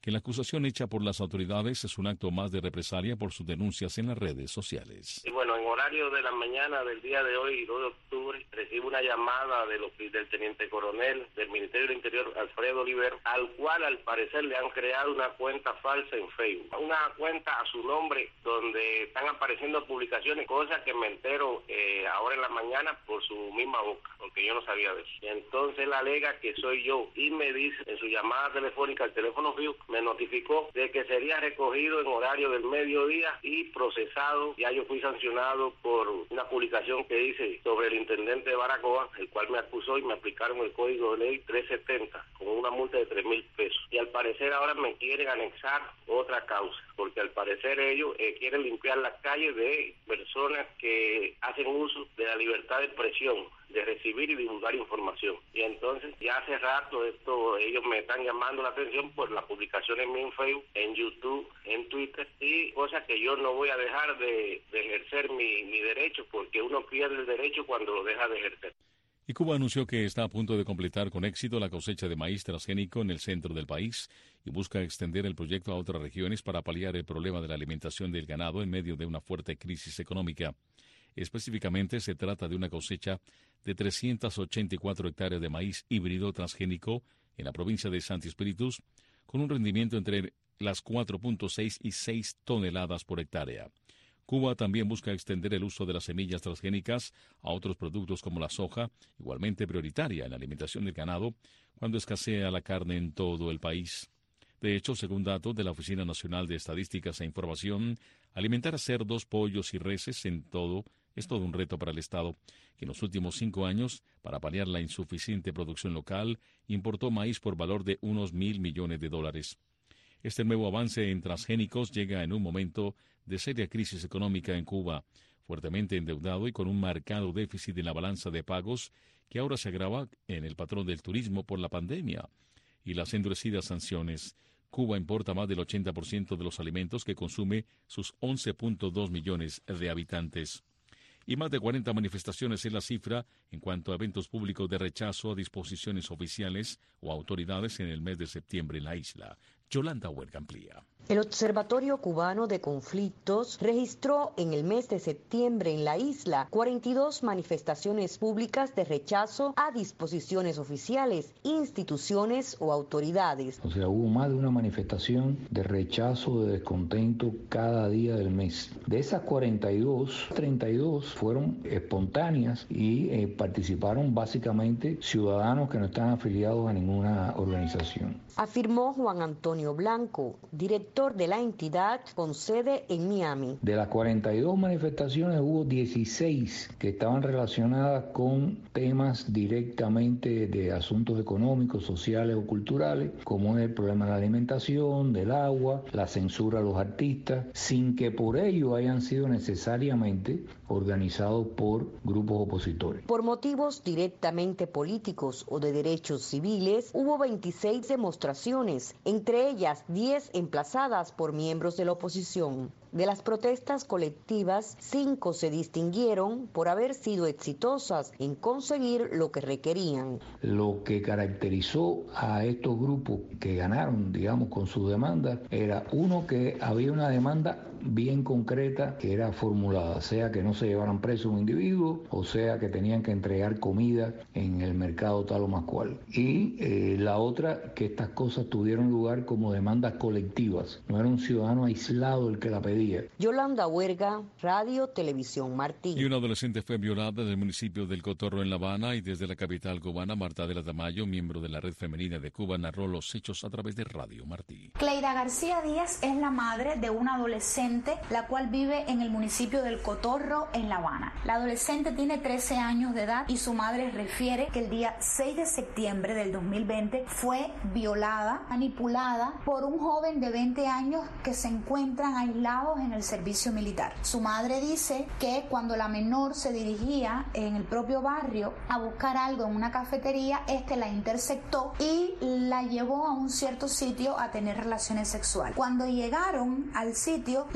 que la acusación hecha por las autoridades es un acto más de represalia por sus denuncias en las redes sociales. Y bueno, en horario de la mañana del día de hoy, 2 de octubre, recibo una llamada del teniente coronel del Ministerio del Interior, Alfredo Olivero, al cual al parecer le han creado una cuenta falsa en Facebook. Una cuenta a su nombre donde están apareciendo publicaciones, cosas que me entero ahora en la mañana por su misma boca, porque yo no sabía de eso. Y entonces él alega que soy yo y me dice en su llamada telefónica al teléfono fijo, me notificó de que sería recogido en horario del mediodía y procesado. Ya yo fui sancionado por una publicación que hice sobre el intendente de Baracoa, el cual me acusó y me aplicaron el código de ley 370 con una multa de 3.000 pesos. Y al parecer ahora me quieren anexar otra causa, porque al parecer ellos quieren limpiar las calles de personas que hacen uso de la libertad de expresión, de recibir y divulgar información. Y entonces ya hace rato ellos me están llamando la atención por la publicación en mi Facebook, en YouTube, en Twitter, y cosas que yo no voy a dejar de ejercer mi derecho, porque uno pierde el derecho cuando lo deja de ejercer. Y Cuba anunció que está a punto de completar con éxito la cosecha de maíz transgénico en el centro del país y busca extender el proyecto a otras regiones para paliar el problema de la alimentación del ganado en medio de una fuerte crisis económica. Específicamente se trata de una cosecha de 384 hectáreas de maíz híbrido transgénico en la provincia de Santi Espíritus, con un rendimiento entre las 4.6 y 6 toneladas por hectárea. Cuba también busca extender el uso de las semillas transgénicas a otros productos como la soja, igualmente prioritaria en la alimentación del ganado, cuando escasea la carne en todo el país. De hecho, según datos de la Oficina Nacional de Estadísticas e Información, alimentar a cerdos, pollos y reses es todo un reto para el Estado, que en los últimos 5 años, para paliar la insuficiente producción local, importó maíz por valor de unos $1.000 millones. Este nuevo avance en transgénicos llega en un momento de seria crisis económica en Cuba, fuertemente endeudado y con un marcado déficit en la balanza de pagos que ahora se agrava en el patrón del turismo por la pandemia y las endurecidas sanciones. Cuba importa más del 80% de los alimentos que consume sus 11.2 millones de habitantes. Y más de 40 manifestaciones es la cifra en cuanto a eventos públicos de rechazo a disposiciones oficiales o autoridades en el mes de septiembre en la isla. Yolanda Huerga amplía. El Observatorio Cubano de Conflictos registró en el mes de septiembre en la isla 42 manifestaciones públicas de rechazo a disposiciones oficiales, instituciones o autoridades. O sea, hubo más de una manifestación de rechazo, de descontento cada día del mes. De esas 42, 32 fueron espontáneas y participaron básicamente ciudadanos que no están afiliados a ninguna organización. Afirmó Juan Antonio Blanco, director de la entidad con sede en Miami. De las 42 manifestaciones hubo 16 que estaban relacionadas con temas directamente de asuntos económicos, sociales o culturales, como es el problema de la alimentación, del agua, la censura a los artistas, sin que por ello hayan sido necesariamente organizados por grupos opositores. Por motivos directamente políticos o de derechos civiles, hubo 26 demostraciones, entre ellas 10 emplazadas por miembros de la oposición. De las protestas colectivas, 5 se distinguieron por haber sido exitosas en conseguir lo que requerían. Lo que caracterizó a estos grupos que ganaron, digamos, con sus demandas, era uno, que había una demanda bien concreta que era formulada, sea que no se llevaran preso un individuo, o sea que tenían que entregar comida en el mercado tal o más cual. Y la otra, que estas cosas tuvieron lugar como demandas colectivas, no era un ciudadano aislado el que la pedía. Yolanda Huerga, Radio Televisión Martí. Y una adolescente fue violada en el municipio del Cotorro en La Habana, y desde la capital cubana, Marta de la Tamayo, miembro de la Red Femenina de Cuba, narró los hechos a través de Radio Martí. Cleida García Díaz es la madre de una adolescente, la cual vive en el municipio del Cotorro en La Habana. La adolescente tiene 13 años de edad y su madre refiere que el día 6 de septiembre del 2020 fue violada, manipulada por un joven de 20 años que se encuentran aislados en el servicio militar. Su madre dice que cuando la menor se dirigía en el propio barrio a buscar algo en una cafetería, este la interceptó y la llevó a un cierto sitio a tener relaciones sexuales. Cuando llegaron al sitio,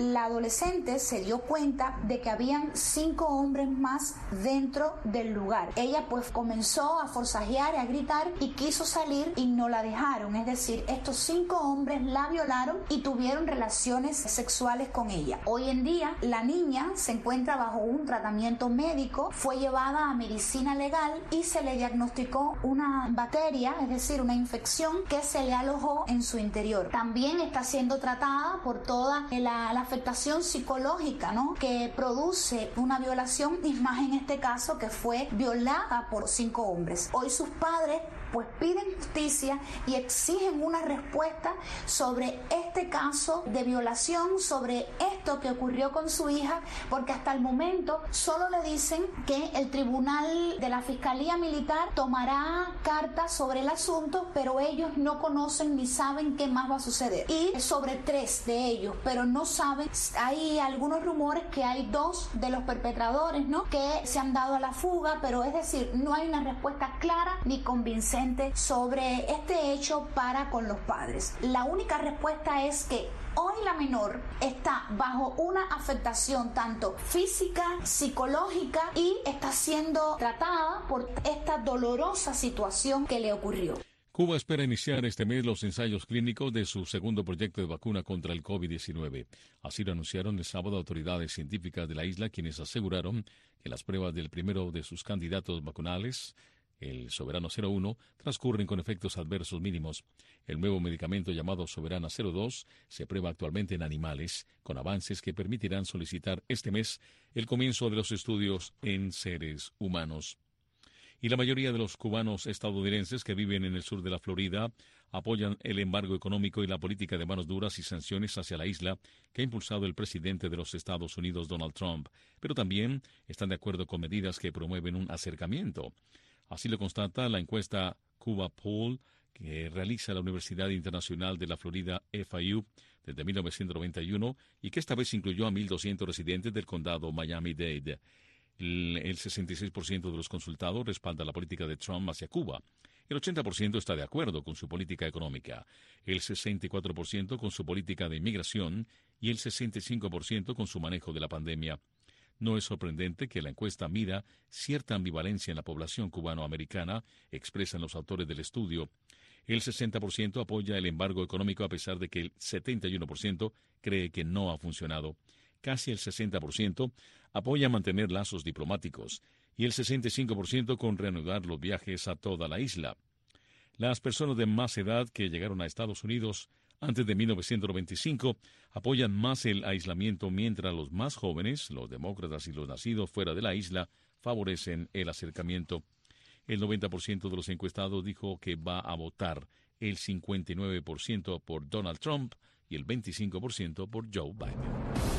la adolescente se dio cuenta de que habían 5 hombres más dentro del lugar. Ella pues comenzó a forcejear y a gritar y quiso salir y no la dejaron. Es decir, estos 5 hombres la violaron y tuvieron relaciones sexuales con ella. Hoy en día la niña se encuentra bajo un tratamiento médico, fue llevada a medicina legal y se le diagnosticó una bacteria, es decir, una infección que se le alojó en su interior. También está siendo tratada por toda la afectación psicológica, ¿no?, que produce una violación, y más en este caso que fue violada por 5 hombres. Hoy sus padres pues piden justicia y exigen una respuesta sobre este caso de violación, sobre esto que ocurrió con su hija, porque hasta el momento solo le dicen que el tribunal de la Fiscalía Militar tomará cartas sobre el asunto, pero ellos no conocen ni saben qué más va a suceder. Y sobre 3 de ellos, pero no saben, hay algunos rumores que hay 2 de los perpetradores, ¿no?, que se han dado a la fuga, pero es decir, no hay una respuesta clara ni convincente sobre este hecho para con los padres. La única respuesta es que hoy la menor está bajo una afectación tanto física, psicológica, y está siendo tratada por esta dolorosa situación que le ocurrió. Cuba espera iniciar este mes los ensayos clínicos de su segundo proyecto de vacuna contra el COVID-19. Así lo anunciaron el sábado autoridades científicas de la isla, quienes aseguraron que las pruebas del primero de sus candidatos vacunales, el Soberano 01, transcurren con efectos adversos mínimos. El nuevo medicamento llamado Soberana 02 se prueba actualmente en animales, con avances que permitirán solicitar este mes el comienzo de los estudios en seres humanos. Y la mayoría de los cubanos estadounidenses que viven en el sur de la Florida apoyan el embargo económico y la política de manos duras y sanciones hacia la isla que ha impulsado el presidente de los Estados Unidos, Donald Trump, pero también están de acuerdo con medidas que promueven un acercamiento. Así lo constata la encuesta Cuba Poll que realiza la Universidad Internacional de la Florida, FIU, desde 1991 y que esta vez incluyó a 1.200 residentes del condado Miami-Dade. El 66% de los consultados respalda la política de Trump hacia Cuba. El 80% está de acuerdo con su política económica, el 64% con su política de inmigración y el 65% con su manejo de la pandemia. No es sorprendente que la encuesta mida cierta ambivalencia en la población cubanoamericana, expresan los autores del estudio. El 60% apoya el embargo económico a pesar de que el 71% cree que no ha funcionado. Casi el 60% apoya mantener lazos diplomáticos y el 65% con reanudar los viajes a toda la isla. Las personas de más edad que llegaron a Estados Unidos antes de 1995 apoyan más el aislamiento, mientras los más jóvenes, los demócratas y los nacidos fuera de la isla, favorecen el acercamiento. El 90% de los encuestados dijo que va a votar, el 59% por Donald Trump y el 25% por Joe Biden.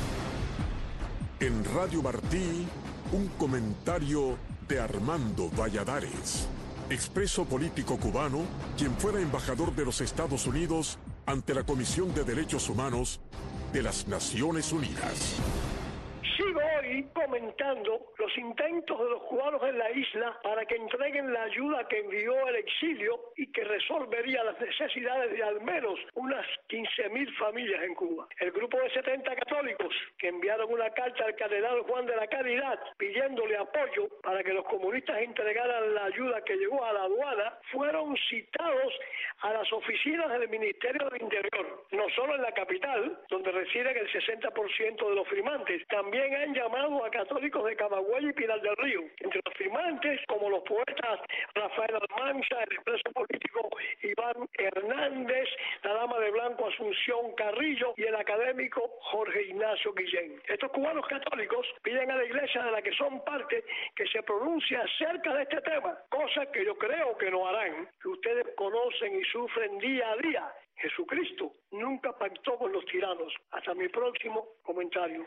En Radio Martí, un comentario de Armando Valladares, expreso político cubano, quien fuera embajador de los Estados Unidos ante la Comisión de Derechos Humanos de las Naciones Unidas. Sigo hoy comentando los intentos de los cubanos en la isla para que entreguen la ayuda que envió el exilio y que resolvería las necesidades de al menos unas 15.000 familias en Cuba. El grupo de 70 católicos que enviaron una carta al cardenal Juan de la Caridad pidiéndole apoyo para que los comunistas entregaran la ayuda que llegó a la aduana fueron citados a las oficinas del Ministerio del Interior, no solo en la capital, donde residen el 60% de los firmantes, también han llamado a católicos de Camagüey y Pinar del Río. Entre los firmantes, como los poetas Rafael Almanza, el expreso político Iván Hernández, la dama de blanco Asunción Carrillo y el académico Jorge Ignacio Guillén. Estos cubanos católicos piden a la iglesia de la que son parte que se pronuncie acerca de este tema, cosa que yo creo que no harán, que ustedes conocen y sufren día a día. Jesucristo nunca pactó con los tiranos. Hasta mi próximo comentario.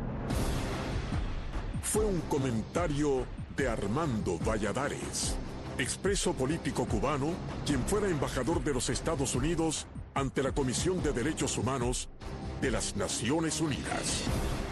Fue un comentario de Armando Valladares, expreso político cubano, quien fuera embajador de los Estados Unidos ante la Comisión de Derechos Humanos de las Naciones Unidas.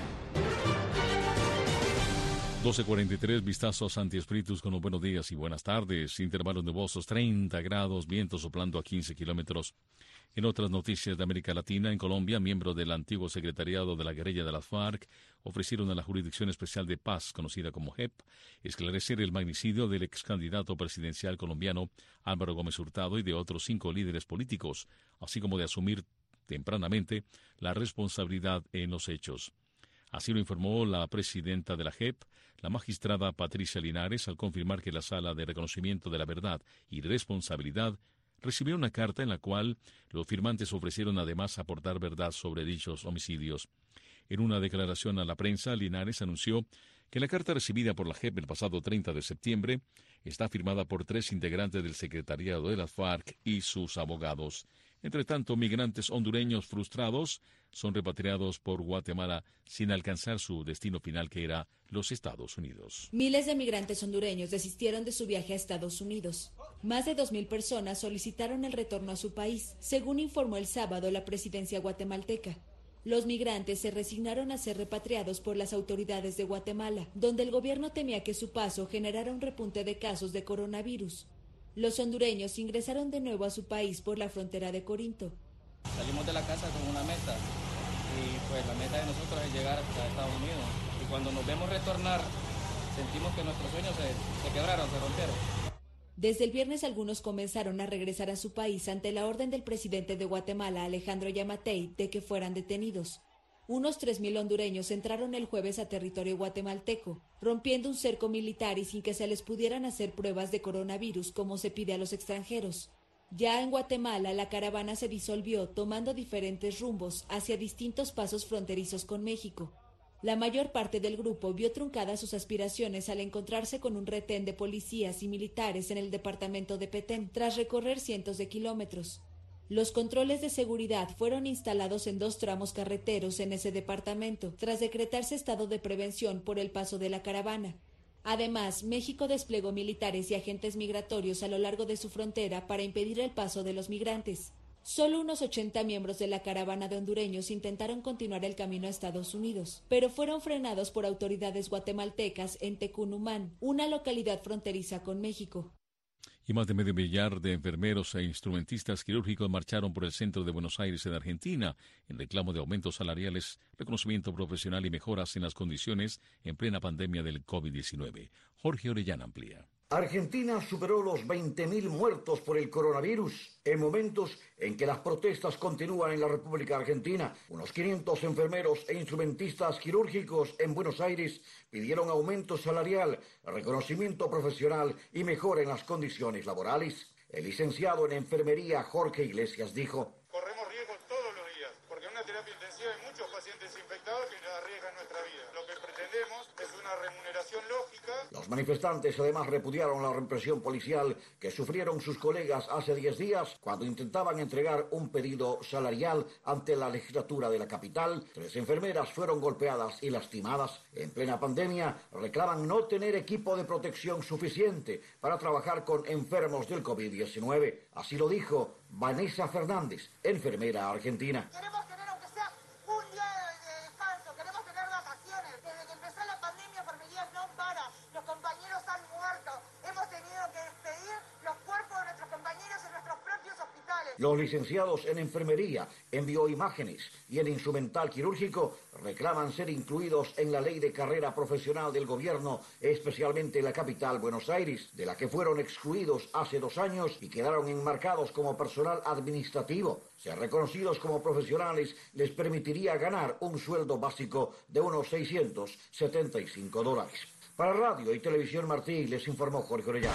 12:43, vistazos antiespíritus con los buenos días y buenas tardes. Intervalos nubosos, 30 grados, viento soplando a 15 kilómetros. En otras noticias de América Latina, en Colombia, miembros del antiguo secretariado de la guerrilla de las FARC ofrecieron a la Jurisdicción Especial de Paz, conocida como JEP, esclarecer el magnicidio del ex candidato presidencial colombiano Álvaro Gómez Hurtado y de otros 5 líderes políticos, así como de asumir tempranamente la responsabilidad en los hechos. Así lo informó la presidenta de la JEP, la magistrada Patricia Linares, al confirmar que la Sala de Reconocimiento de la Verdad y Responsabilidad recibió una carta en la cual los firmantes ofrecieron además aportar verdad sobre dichos homicidios. En una declaración a la prensa, Linares anunció que la carta recibida por la JEP el pasado 30 de septiembre está firmada por 3 integrantes del secretariado de las FARC y sus abogados. Entre tanto, migrantes hondureños frustrados son repatriados por Guatemala sin alcanzar su destino final, que era los Estados Unidos. Miles de migrantes hondureños desistieron de su viaje a Estados Unidos. Más de 2.000 personas solicitaron el retorno a su país, según informó el sábado la presidencia guatemalteca. Los migrantes se resignaron a ser repatriados por las autoridades de Guatemala, donde el gobierno temía que su paso generara un repunte de casos de coronavirus. Los hondureños ingresaron de nuevo a su país por la frontera de Corinto. Salimos de la casa con una meta y pues la meta de nosotros es llegar hasta Estados Unidos. Y cuando nos vemos retornar, sentimos que nuestros sueños se quebraron, se rompieron. Desde el viernes algunos comenzaron a regresar a su país ante la orden del presidente de Guatemala, Alejandro Yamatei, de que fueran detenidos. Unos 3.000 hondureños entraron el jueves a territorio guatemalteco, rompiendo un cerco militar y sin que se les pudieran hacer pruebas de coronavirus como se pide a los extranjeros. Ya en Guatemala, la caravana se disolvió, tomando diferentes rumbos hacia distintos pasos fronterizos con México. La mayor parte del grupo vio truncadas sus aspiraciones al encontrarse con un retén de policías y militares en el departamento de Petén, tras recorrer cientos de kilómetros. Los controles de seguridad fueron instalados en 2 tramos carreteros en ese departamento, tras decretarse estado de prevención por el paso de la caravana. Además, México desplegó militares y agentes migratorios a lo largo de su frontera para impedir el paso de los migrantes. Solo unos 80 miembros de la caravana de hondureños intentaron continuar el camino a Estados Unidos, pero fueron frenados por autoridades guatemaltecas en Tecunumán, una localidad fronteriza con México. Y más de medio millar de enfermeros e instrumentistas quirúrgicos marcharon por el centro de Buenos Aires, en Argentina, en reclamo de aumentos salariales, reconocimiento profesional y mejoras en las condiciones en plena pandemia del COVID-19. Jorge Orellana amplía. Argentina superó los 20.000 muertos por el coronavirus en momentos en que las protestas continúan en la República Argentina. Unos 500 enfermeros e instrumentistas quirúrgicos en Buenos Aires pidieron aumento salarial, reconocimiento profesional y mejora en las condiciones laborales. El licenciado en enfermería Jorge Iglesias dijo: corremos riesgos todos los días, porque en una terapia intensiva hay muchos pacientes infectados que nos arriesgan nuestra vida. Lo que pretendemos es una remuneración lógica. Los manifestantes además repudiaron la represión policial que sufrieron sus colegas hace 10 días cuando intentaban entregar un pedido salarial ante la legislatura de la capital. 3 enfermeras fueron golpeadas y lastimadas. En plena pandemia reclaman no tener equipo de protección suficiente para trabajar con enfermos del COVID-19. Así lo dijo Vanessa Fernández, enfermera argentina. Queremos tener, aunque sea un día de descanso, queremos tener vacaciones. Desde que empezó la pandemia, enfermería no para. Los compañeros han muerto. Hemos tenido que despedir los cuerpos de nuestros compañeros en nuestros propios hospitales. Los licenciados en enfermería, en bioimágenes y en instrumental quirúrgico reclaman ser incluidos en la ley de carrera profesional del gobierno, especialmente en la capital, Buenos Aires, de la que fueron excluidos hace 2 años y quedaron enmarcados como personal administrativo. Ser reconocidos como profesionales les permitiría ganar un sueldo básico de unos $675. Para Radio y Televisión Martí les informó Jorge Orellana.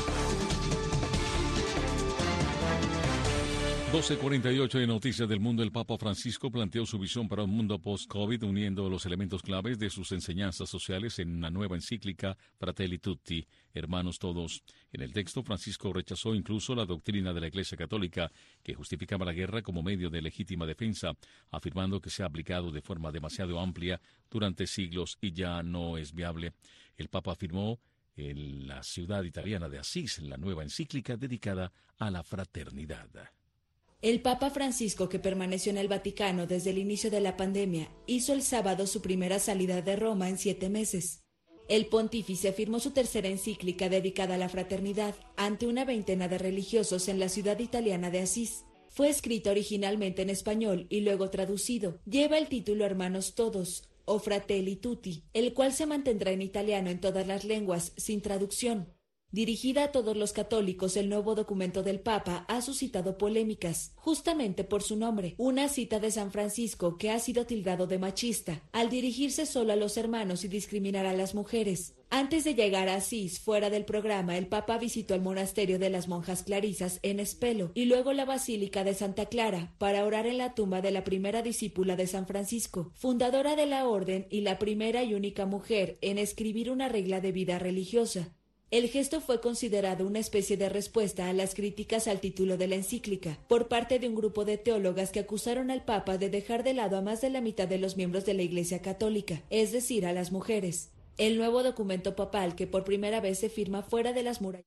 12:48 de Noticias del Mundo. El Papa Francisco planteó su visión para un mundo post-COVID, uniendo los elementos claves de sus enseñanzas sociales en una nueva encíclica Fratelli Tutti, Hermanos Todos. En el texto, Francisco rechazó incluso la doctrina de la Iglesia Católica, que justificaba la guerra como medio de legítima defensa, afirmando que se ha aplicado de forma demasiado amplia durante siglos y ya no es viable. El Papa afirmó en la ciudad italiana de Asís, la nueva encíclica dedicada a la fraternidad. El Papa Francisco, que permaneció en el Vaticano desde el inicio de la pandemia, hizo el sábado su primera salida de Roma en 7 meses. El pontífice firmó su tercera encíclica dedicada a la fraternidad ante una veintena de religiosos en la ciudad italiana de Asís. Fue escrito originalmente en español y luego traducido. Lleva el título Hermanos Todos, o Fratelli Tutti, el cual se mantendrá en italiano en todas las lenguas, sin traducción. Dirigida a todos los católicos, el nuevo documento del Papa ha suscitado polémicas, justamente por su nombre, una cita de San Francisco que ha sido tildado de machista, al dirigirse solo a los hermanos y discriminar a las mujeres. Antes de llegar a Asís, fuera del programa, el Papa visitó el monasterio de las monjas clarisas en Espelo y luego la Basílica de Santa Clara para orar en la tumba de la primera discípula de San Francisco, fundadora de la orden y la primera y única mujer en escribir una regla de vida religiosa. El gesto fue considerado una especie de respuesta a las críticas al título de la encíclica, por parte de un grupo de teólogas que acusaron al Papa de dejar de lado a más de la mitad de los miembros de la Iglesia Católica, es decir, a las mujeres. El nuevo documento papal, que por primera vez se firma fuera de las murallas,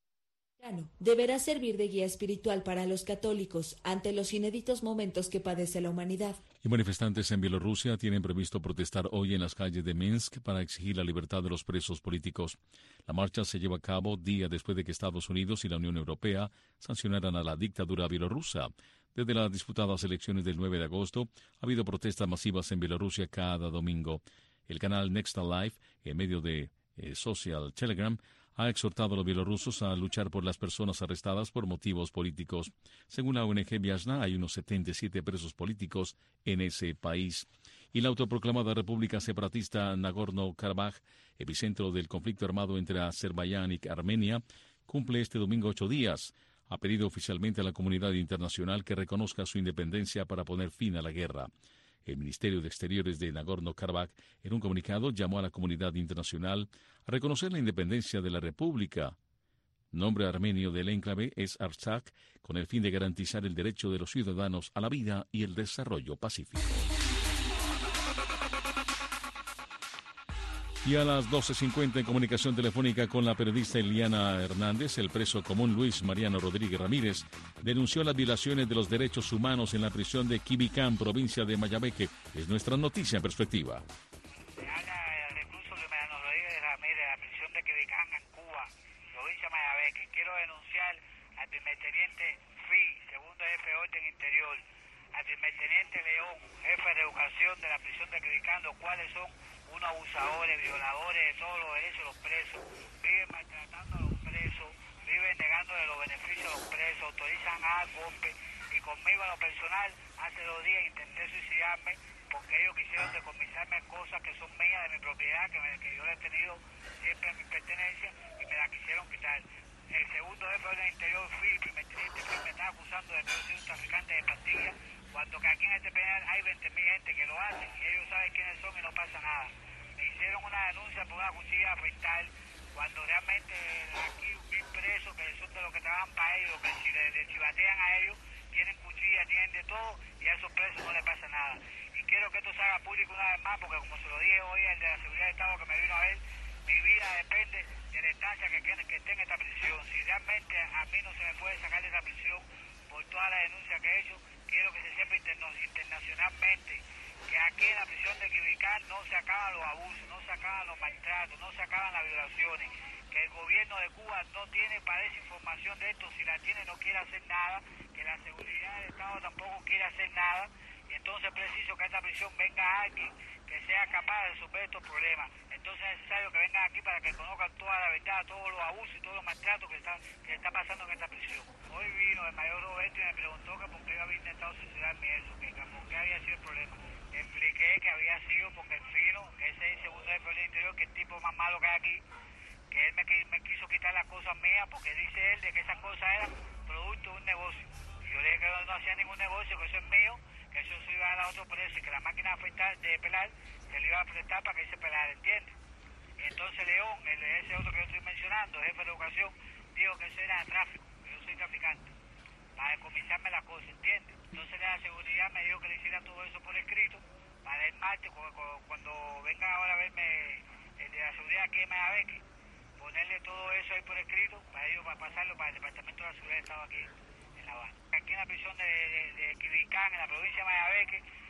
deberá servir de guía espiritual para los católicos ante los inéditos momentos que padece la humanidad. Y manifestantes en Bielorrusia tienen previsto protestar hoy en las calles de Minsk para exigir la libertad de los presos políticos. La marcha se lleva a cabo día después de que Estados Unidos y la Unión Europea sancionaran a la dictadura bielorrusa. Desde las disputadas elecciones del 9 de agosto, ha habido protestas masivas en Bielorrusia cada domingo. El canal Next Life, en medio de Social Telegram, ha exhortado a los bielorrusos a luchar por las personas arrestadas por motivos políticos. Según la ONG Viasna, hay unos 77 presos políticos en ese país. Y la autoproclamada República Separatista Nagorno-Karabaj, epicentro del conflicto armado entre Azerbaiyán y Armenia, cumple este domingo 8 días. Ha pedido oficialmente a la comunidad internacional que reconozca su independencia para poner fin a la guerra. El Ministerio de Exteriores de Nagorno-Karabaj, en un comunicado, llamó a la comunidad internacional a reconocer la independencia de la República. Nombre armenio del enclave es Artsakh, con el fin de garantizar el derecho de los ciudadanos a la vida y el desarrollo pacífico. Y a las 12:50 en comunicación telefónica con la periodista Eliana Hernández, el preso común Luis Mariano Rodríguez Ramírez denunció las violaciones de los derechos humanos en la prisión de Quibicán, provincia de Mayabeque. Es nuestra noticia en perspectiva. Se habla del recluso Luis Mariano Rodríguez Ramírez de la prisión de Quibicán en Cuba, provincia de Mayabeque. Quiero denunciar al primer teniente Fi, segundo jefe de orden interior, al primer teniente León, jefe de educación de la prisión de Quibicán, los cuales son unos abusadores, violadores de todos los derechos de los presos, viven maltratando a los presos, viven negándole los beneficios a los presos, autorizan a golpe, y conmigo a lo personal, hace 2 días intenté suicidarme porque ellos quisieron decomisarme cosas que son mías de mi propiedad, que yo le he tenido siempre en mi pertenencia, y me la quisieron quitar. El segundo jefe del interior, primer teniente, me está acusando de que yo soy un traficante de pastillas, cuando que aquí en este penal hay 20.000 gente que lo hacen y ellos saben quiénes son y no pasa nada. Me hicieron una denuncia por una cuchilla afeitar, cuando realmente aquí 1.000 presos que son de los que trabajan para ellos, que si le chivatean a ellos, tienen cuchilla, tienen de todo y a esos presos no les pasa nada. Y quiero que esto se haga público una vez más, porque como se lo dije hoy al de la Seguridad del Estado que me vino a ver, mi vida depende de la estancia que esté en esta prisión. Si realmente a mí no se me puede sacar de esta prisión por toda la denuncia que he hecho, quiero que se sepa internacionalmente que aquí en la prisión de Quibicán no se acaban los abusos, no se acaban los maltratos, no se acaban las violaciones, que el gobierno de Cuba no tiene para esa información de esto, si la tiene no quiere hacer nada, que la seguridad del Estado tampoco quiere hacer nada, y entonces es preciso que a esta prisión venga alguien que sea capaz de resolver estos problemas. Entonces es necesario que vengan aquí para que conozcan toda la verdad, todos los abusos y todos los maltratos que está pasando en esta prisión. Hoy vino el mayor Roberto y me preguntó que por qué yo había intentado suicidarme eso, que por qué había sido el problema. Expliqué que había sido porque el Fino, que ese es el segundo jefe del interior, que es el tipo más malo que hay aquí, que él me quiso quitar las cosas mías porque dice él de que esas cosas eran producto de un negocio. Y yo le dije que no hacía ningún negocio, que eso es mío, que eso se iba a dar a otro precio y que la máquina de pelar se le iba a prestar para que él se pelara, ¿entiendes? Entonces León, ese otro que yo estoy mencionando, jefe de educación, dijo que eso era de tráfico, que yo soy traficante, para decomisarme las cosas, ¿entiendes? Entonces la seguridad me dijo que le hiciera todo eso por escrito, para el martes, cuando venga ahora a verme el de la seguridad aquí en Mayabeque, ponerle todo eso ahí por escrito, para pasarlo para el Departamento de la Seguridad del Estado aquí en La Habana. Aquí en la prisión de Quibicán, en la provincia de Mayabeque,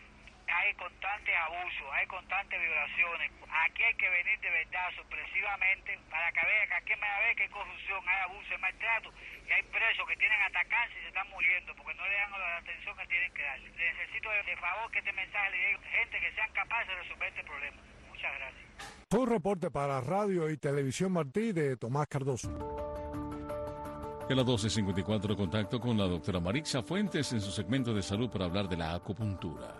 hay constantes abusos, hay constantes violaciones. Aquí hay que venir de verdad, sorpresivamente, para que vea que aquí en Mayagüez hay corrupción, hay abuso, hay maltrato, y hay presos que tienen hasta cáncer y se están muriendo porque no le dan la atención que tienen que darle. Necesito de favor que este mensaje le llegue a gente que sean capaces de resolver este problema. Muchas gracias. Fue un reporte para Radio y Televisión Martí de Tomás Cardoso. A las 12:54, contacto con la doctora Marixa Fuentes en su segmento de salud para hablar de la acupuntura.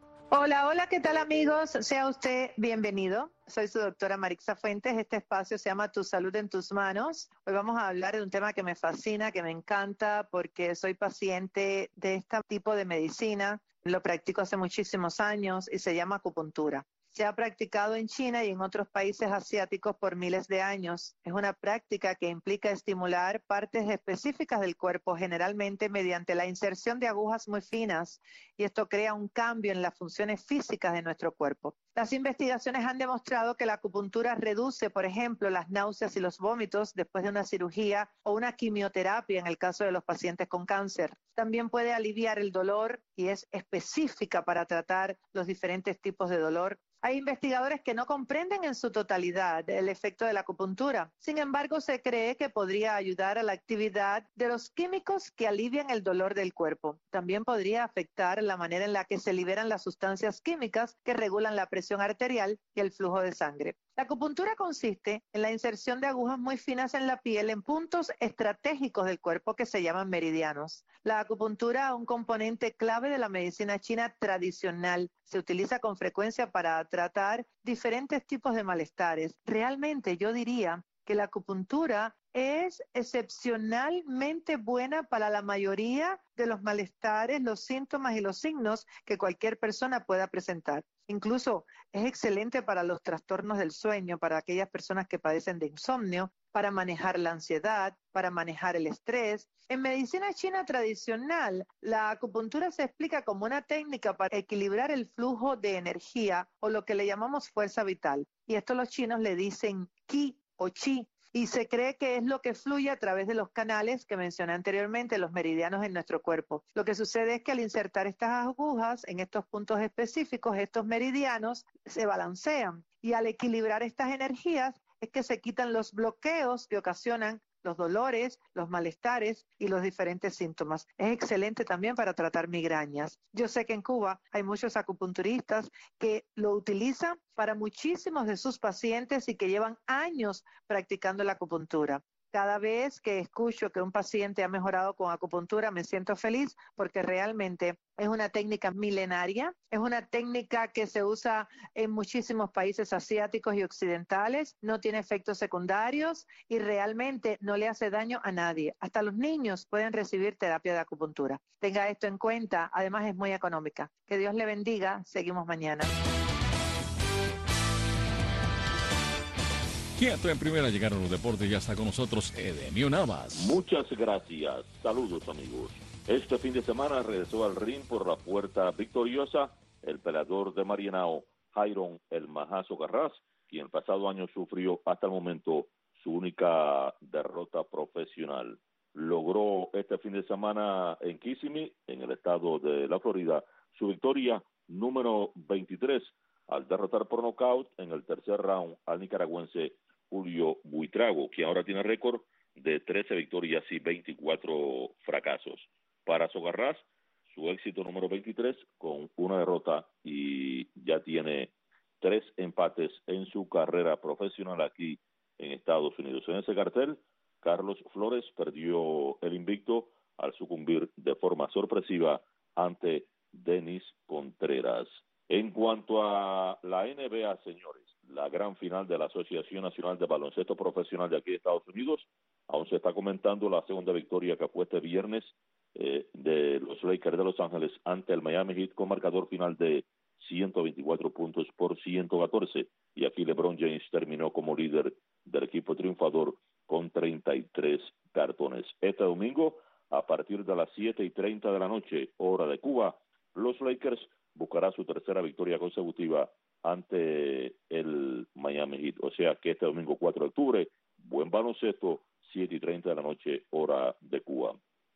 Hola, ¿qué tal amigos? Sea usted bienvenido. Soy su doctora Marixa Fuentes. Este espacio se llama Tu Salud en Tus Manos. Hoy vamos a hablar de un tema que me fascina, que me encanta, porque soy paciente de este tipo de medicina. Lo practico hace muchísimos años y se llama acupuntura. Se ha practicado en China y en otros países asiáticos por miles de años. Es una práctica que implica estimular partes específicas del cuerpo, generalmente mediante la inserción de agujas muy finas, y esto crea un cambio en las funciones físicas de nuestro cuerpo. Las investigaciones han demostrado que la acupuntura reduce, por ejemplo, las náuseas y los vómitos después de una cirugía o una quimioterapia en el caso de los pacientes con cáncer. También puede aliviar el dolor y es específica para tratar los diferentes tipos de dolor. Hay investigadores que no comprenden en su totalidad el efecto de la acupuntura. Sin embargo, se cree que podría ayudar a la actividad de los químicos que alivian el dolor del cuerpo. También podría afectar la manera en la que se liberan las sustancias químicas que regulan la presión arterial y el flujo de sangre. La acupuntura consiste en la inserción de agujas muy finas en la piel en puntos estratégicos del cuerpo que se llaman meridianos. La acupuntura es un componente clave de la medicina china tradicional. Se utiliza con frecuencia para tratar diferentes tipos de malestares. Realmente yo diría que la acupuntura es excepcionalmente buena para la mayoría de los malestares, los síntomas y los signos que cualquier persona pueda presentar. Incluso es excelente para los trastornos del sueño, para aquellas personas que padecen de insomnio, para manejar la ansiedad, para manejar el estrés. En medicina china tradicional, la acupuntura se explica como una técnica para equilibrar el flujo de energía o lo que le llamamos fuerza vital. Y esto los chinos le dicen qi o chi. Y se cree que es lo que fluye a través de los canales que mencioné anteriormente, los meridianos en nuestro cuerpo. Lo que sucede es que al insertar estas agujas en estos puntos específicos, estos meridianos se balancean. Y al equilibrar estas energías es que se quitan los bloqueos que ocasionan los dolores, los malestares y los diferentes síntomas. Es excelente también para tratar migrañas. Yo sé que en Cuba hay muchos acupunturistas que lo utilizan para muchísimos de sus pacientes y que llevan años practicando la acupuntura. Cada vez que escucho que un paciente ha mejorado con acupuntura, me siento feliz porque realmente es una técnica milenaria, es una técnica que se usa en muchísimos países asiáticos y occidentales, no tiene efectos secundarios y realmente no le hace daño a nadie. Hasta los niños pueden recibir terapia de acupuntura. Tenga esto en cuenta, además es muy económica. Que Dios le bendiga, seguimos mañana. Quieto en primera, llegaron los deportes, ya está con nosotros Edemio Navas. Muchas gracias, saludos amigos. Este fin de semana regresó al ring por la puerta victoriosa el peleador de Marianao, Jairon El Majazo Garraz, quien el pasado año sufrió hasta el momento su única derrota profesional. Logró este fin de semana en Kissimmee, en el estado de la Florida, su victoria número 23 al derrotar por nocaut en el tercer round al nicaragüense Julio Buitrago, que ahora tiene récord de 13 victorias y 24 fracasos. Para Sogarraz, su éxito número 23 con una derrota y ya tiene 3 empates en su carrera profesional aquí en Estados Unidos. En ese cartel, Carlos Flores perdió el invicto al sucumbir de forma sorpresiva ante Denis Contreras. En cuanto a la NBA, señores, la gran final de la Asociación Nacional de Baloncesto Profesional de aquí de Estados Unidos, aún se está comentando la segunda victoria que fue este viernes de los Lakers de Los Ángeles ante el Miami Heat con marcador final de 124 puntos por 114. Y aquí LeBron James terminó como líder del equipo triunfador con 33 cartones. Este domingo, a partir de las 7:30 de la noche, hora de Cuba, los Lakers buscará su tercera victoria consecutiva ante el Miami Heat. O sea que este domingo 4 de octubre, buen baloncesto, 7:30 de la noche, hora de Cuba.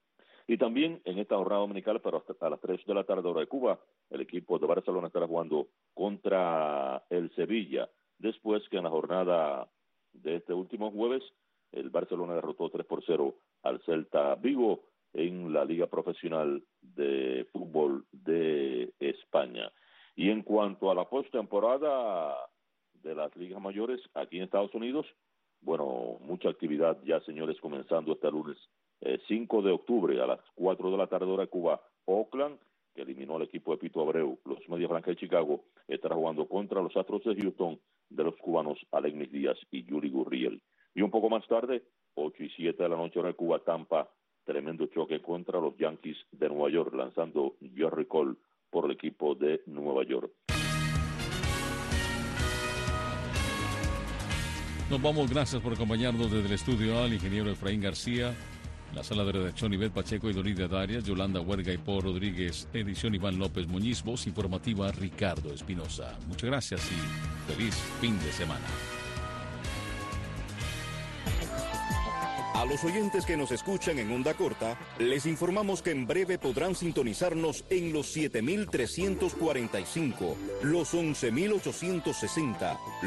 Y también en esta jornada dominical, pero hasta las 3 de la tarde hora de Cuba, el equipo de Barcelona estará jugando contra el Sevilla, después que en la jornada de este último jueves, el Barcelona derrotó 3-0 al Celta Vigo en la Liga Profesional de Fútbol de España. Y en cuanto a la postemporada de las ligas mayores aquí en Estados Unidos, bueno, mucha actividad ya, señores, comenzando este lunes 5 de octubre a las 4 de la tarde hora de Cuba. Oakland, que eliminó al equipo de Pito Abreu, los Medias Blancas de Chicago, estará jugando contra los Astros de Houston de los cubanos Alegnis Díaz y Yuli Gurriel. Y un poco más tarde, 8 y 7 de la noche hora de Cuba, Tampa, tremendo choque contra los Yankees de Nueva York, lanzando Gerrit Cole por el equipo de Nueva York. Nos vamos, gracias por acompañarnos desde el estudio al ingeniero Efraín García, la sala de redacción Ivette Pacheco y Donida Darias, Yolanda Huerga y Paul Rodríguez, edición Iván López Muñiz, voz informativa Ricardo Espinosa. Muchas gracias y feliz fin de semana. A los oyentes que nos escuchan en onda corta, les informamos que en breve podrán sintonizarnos en los 7.345, los 11.860,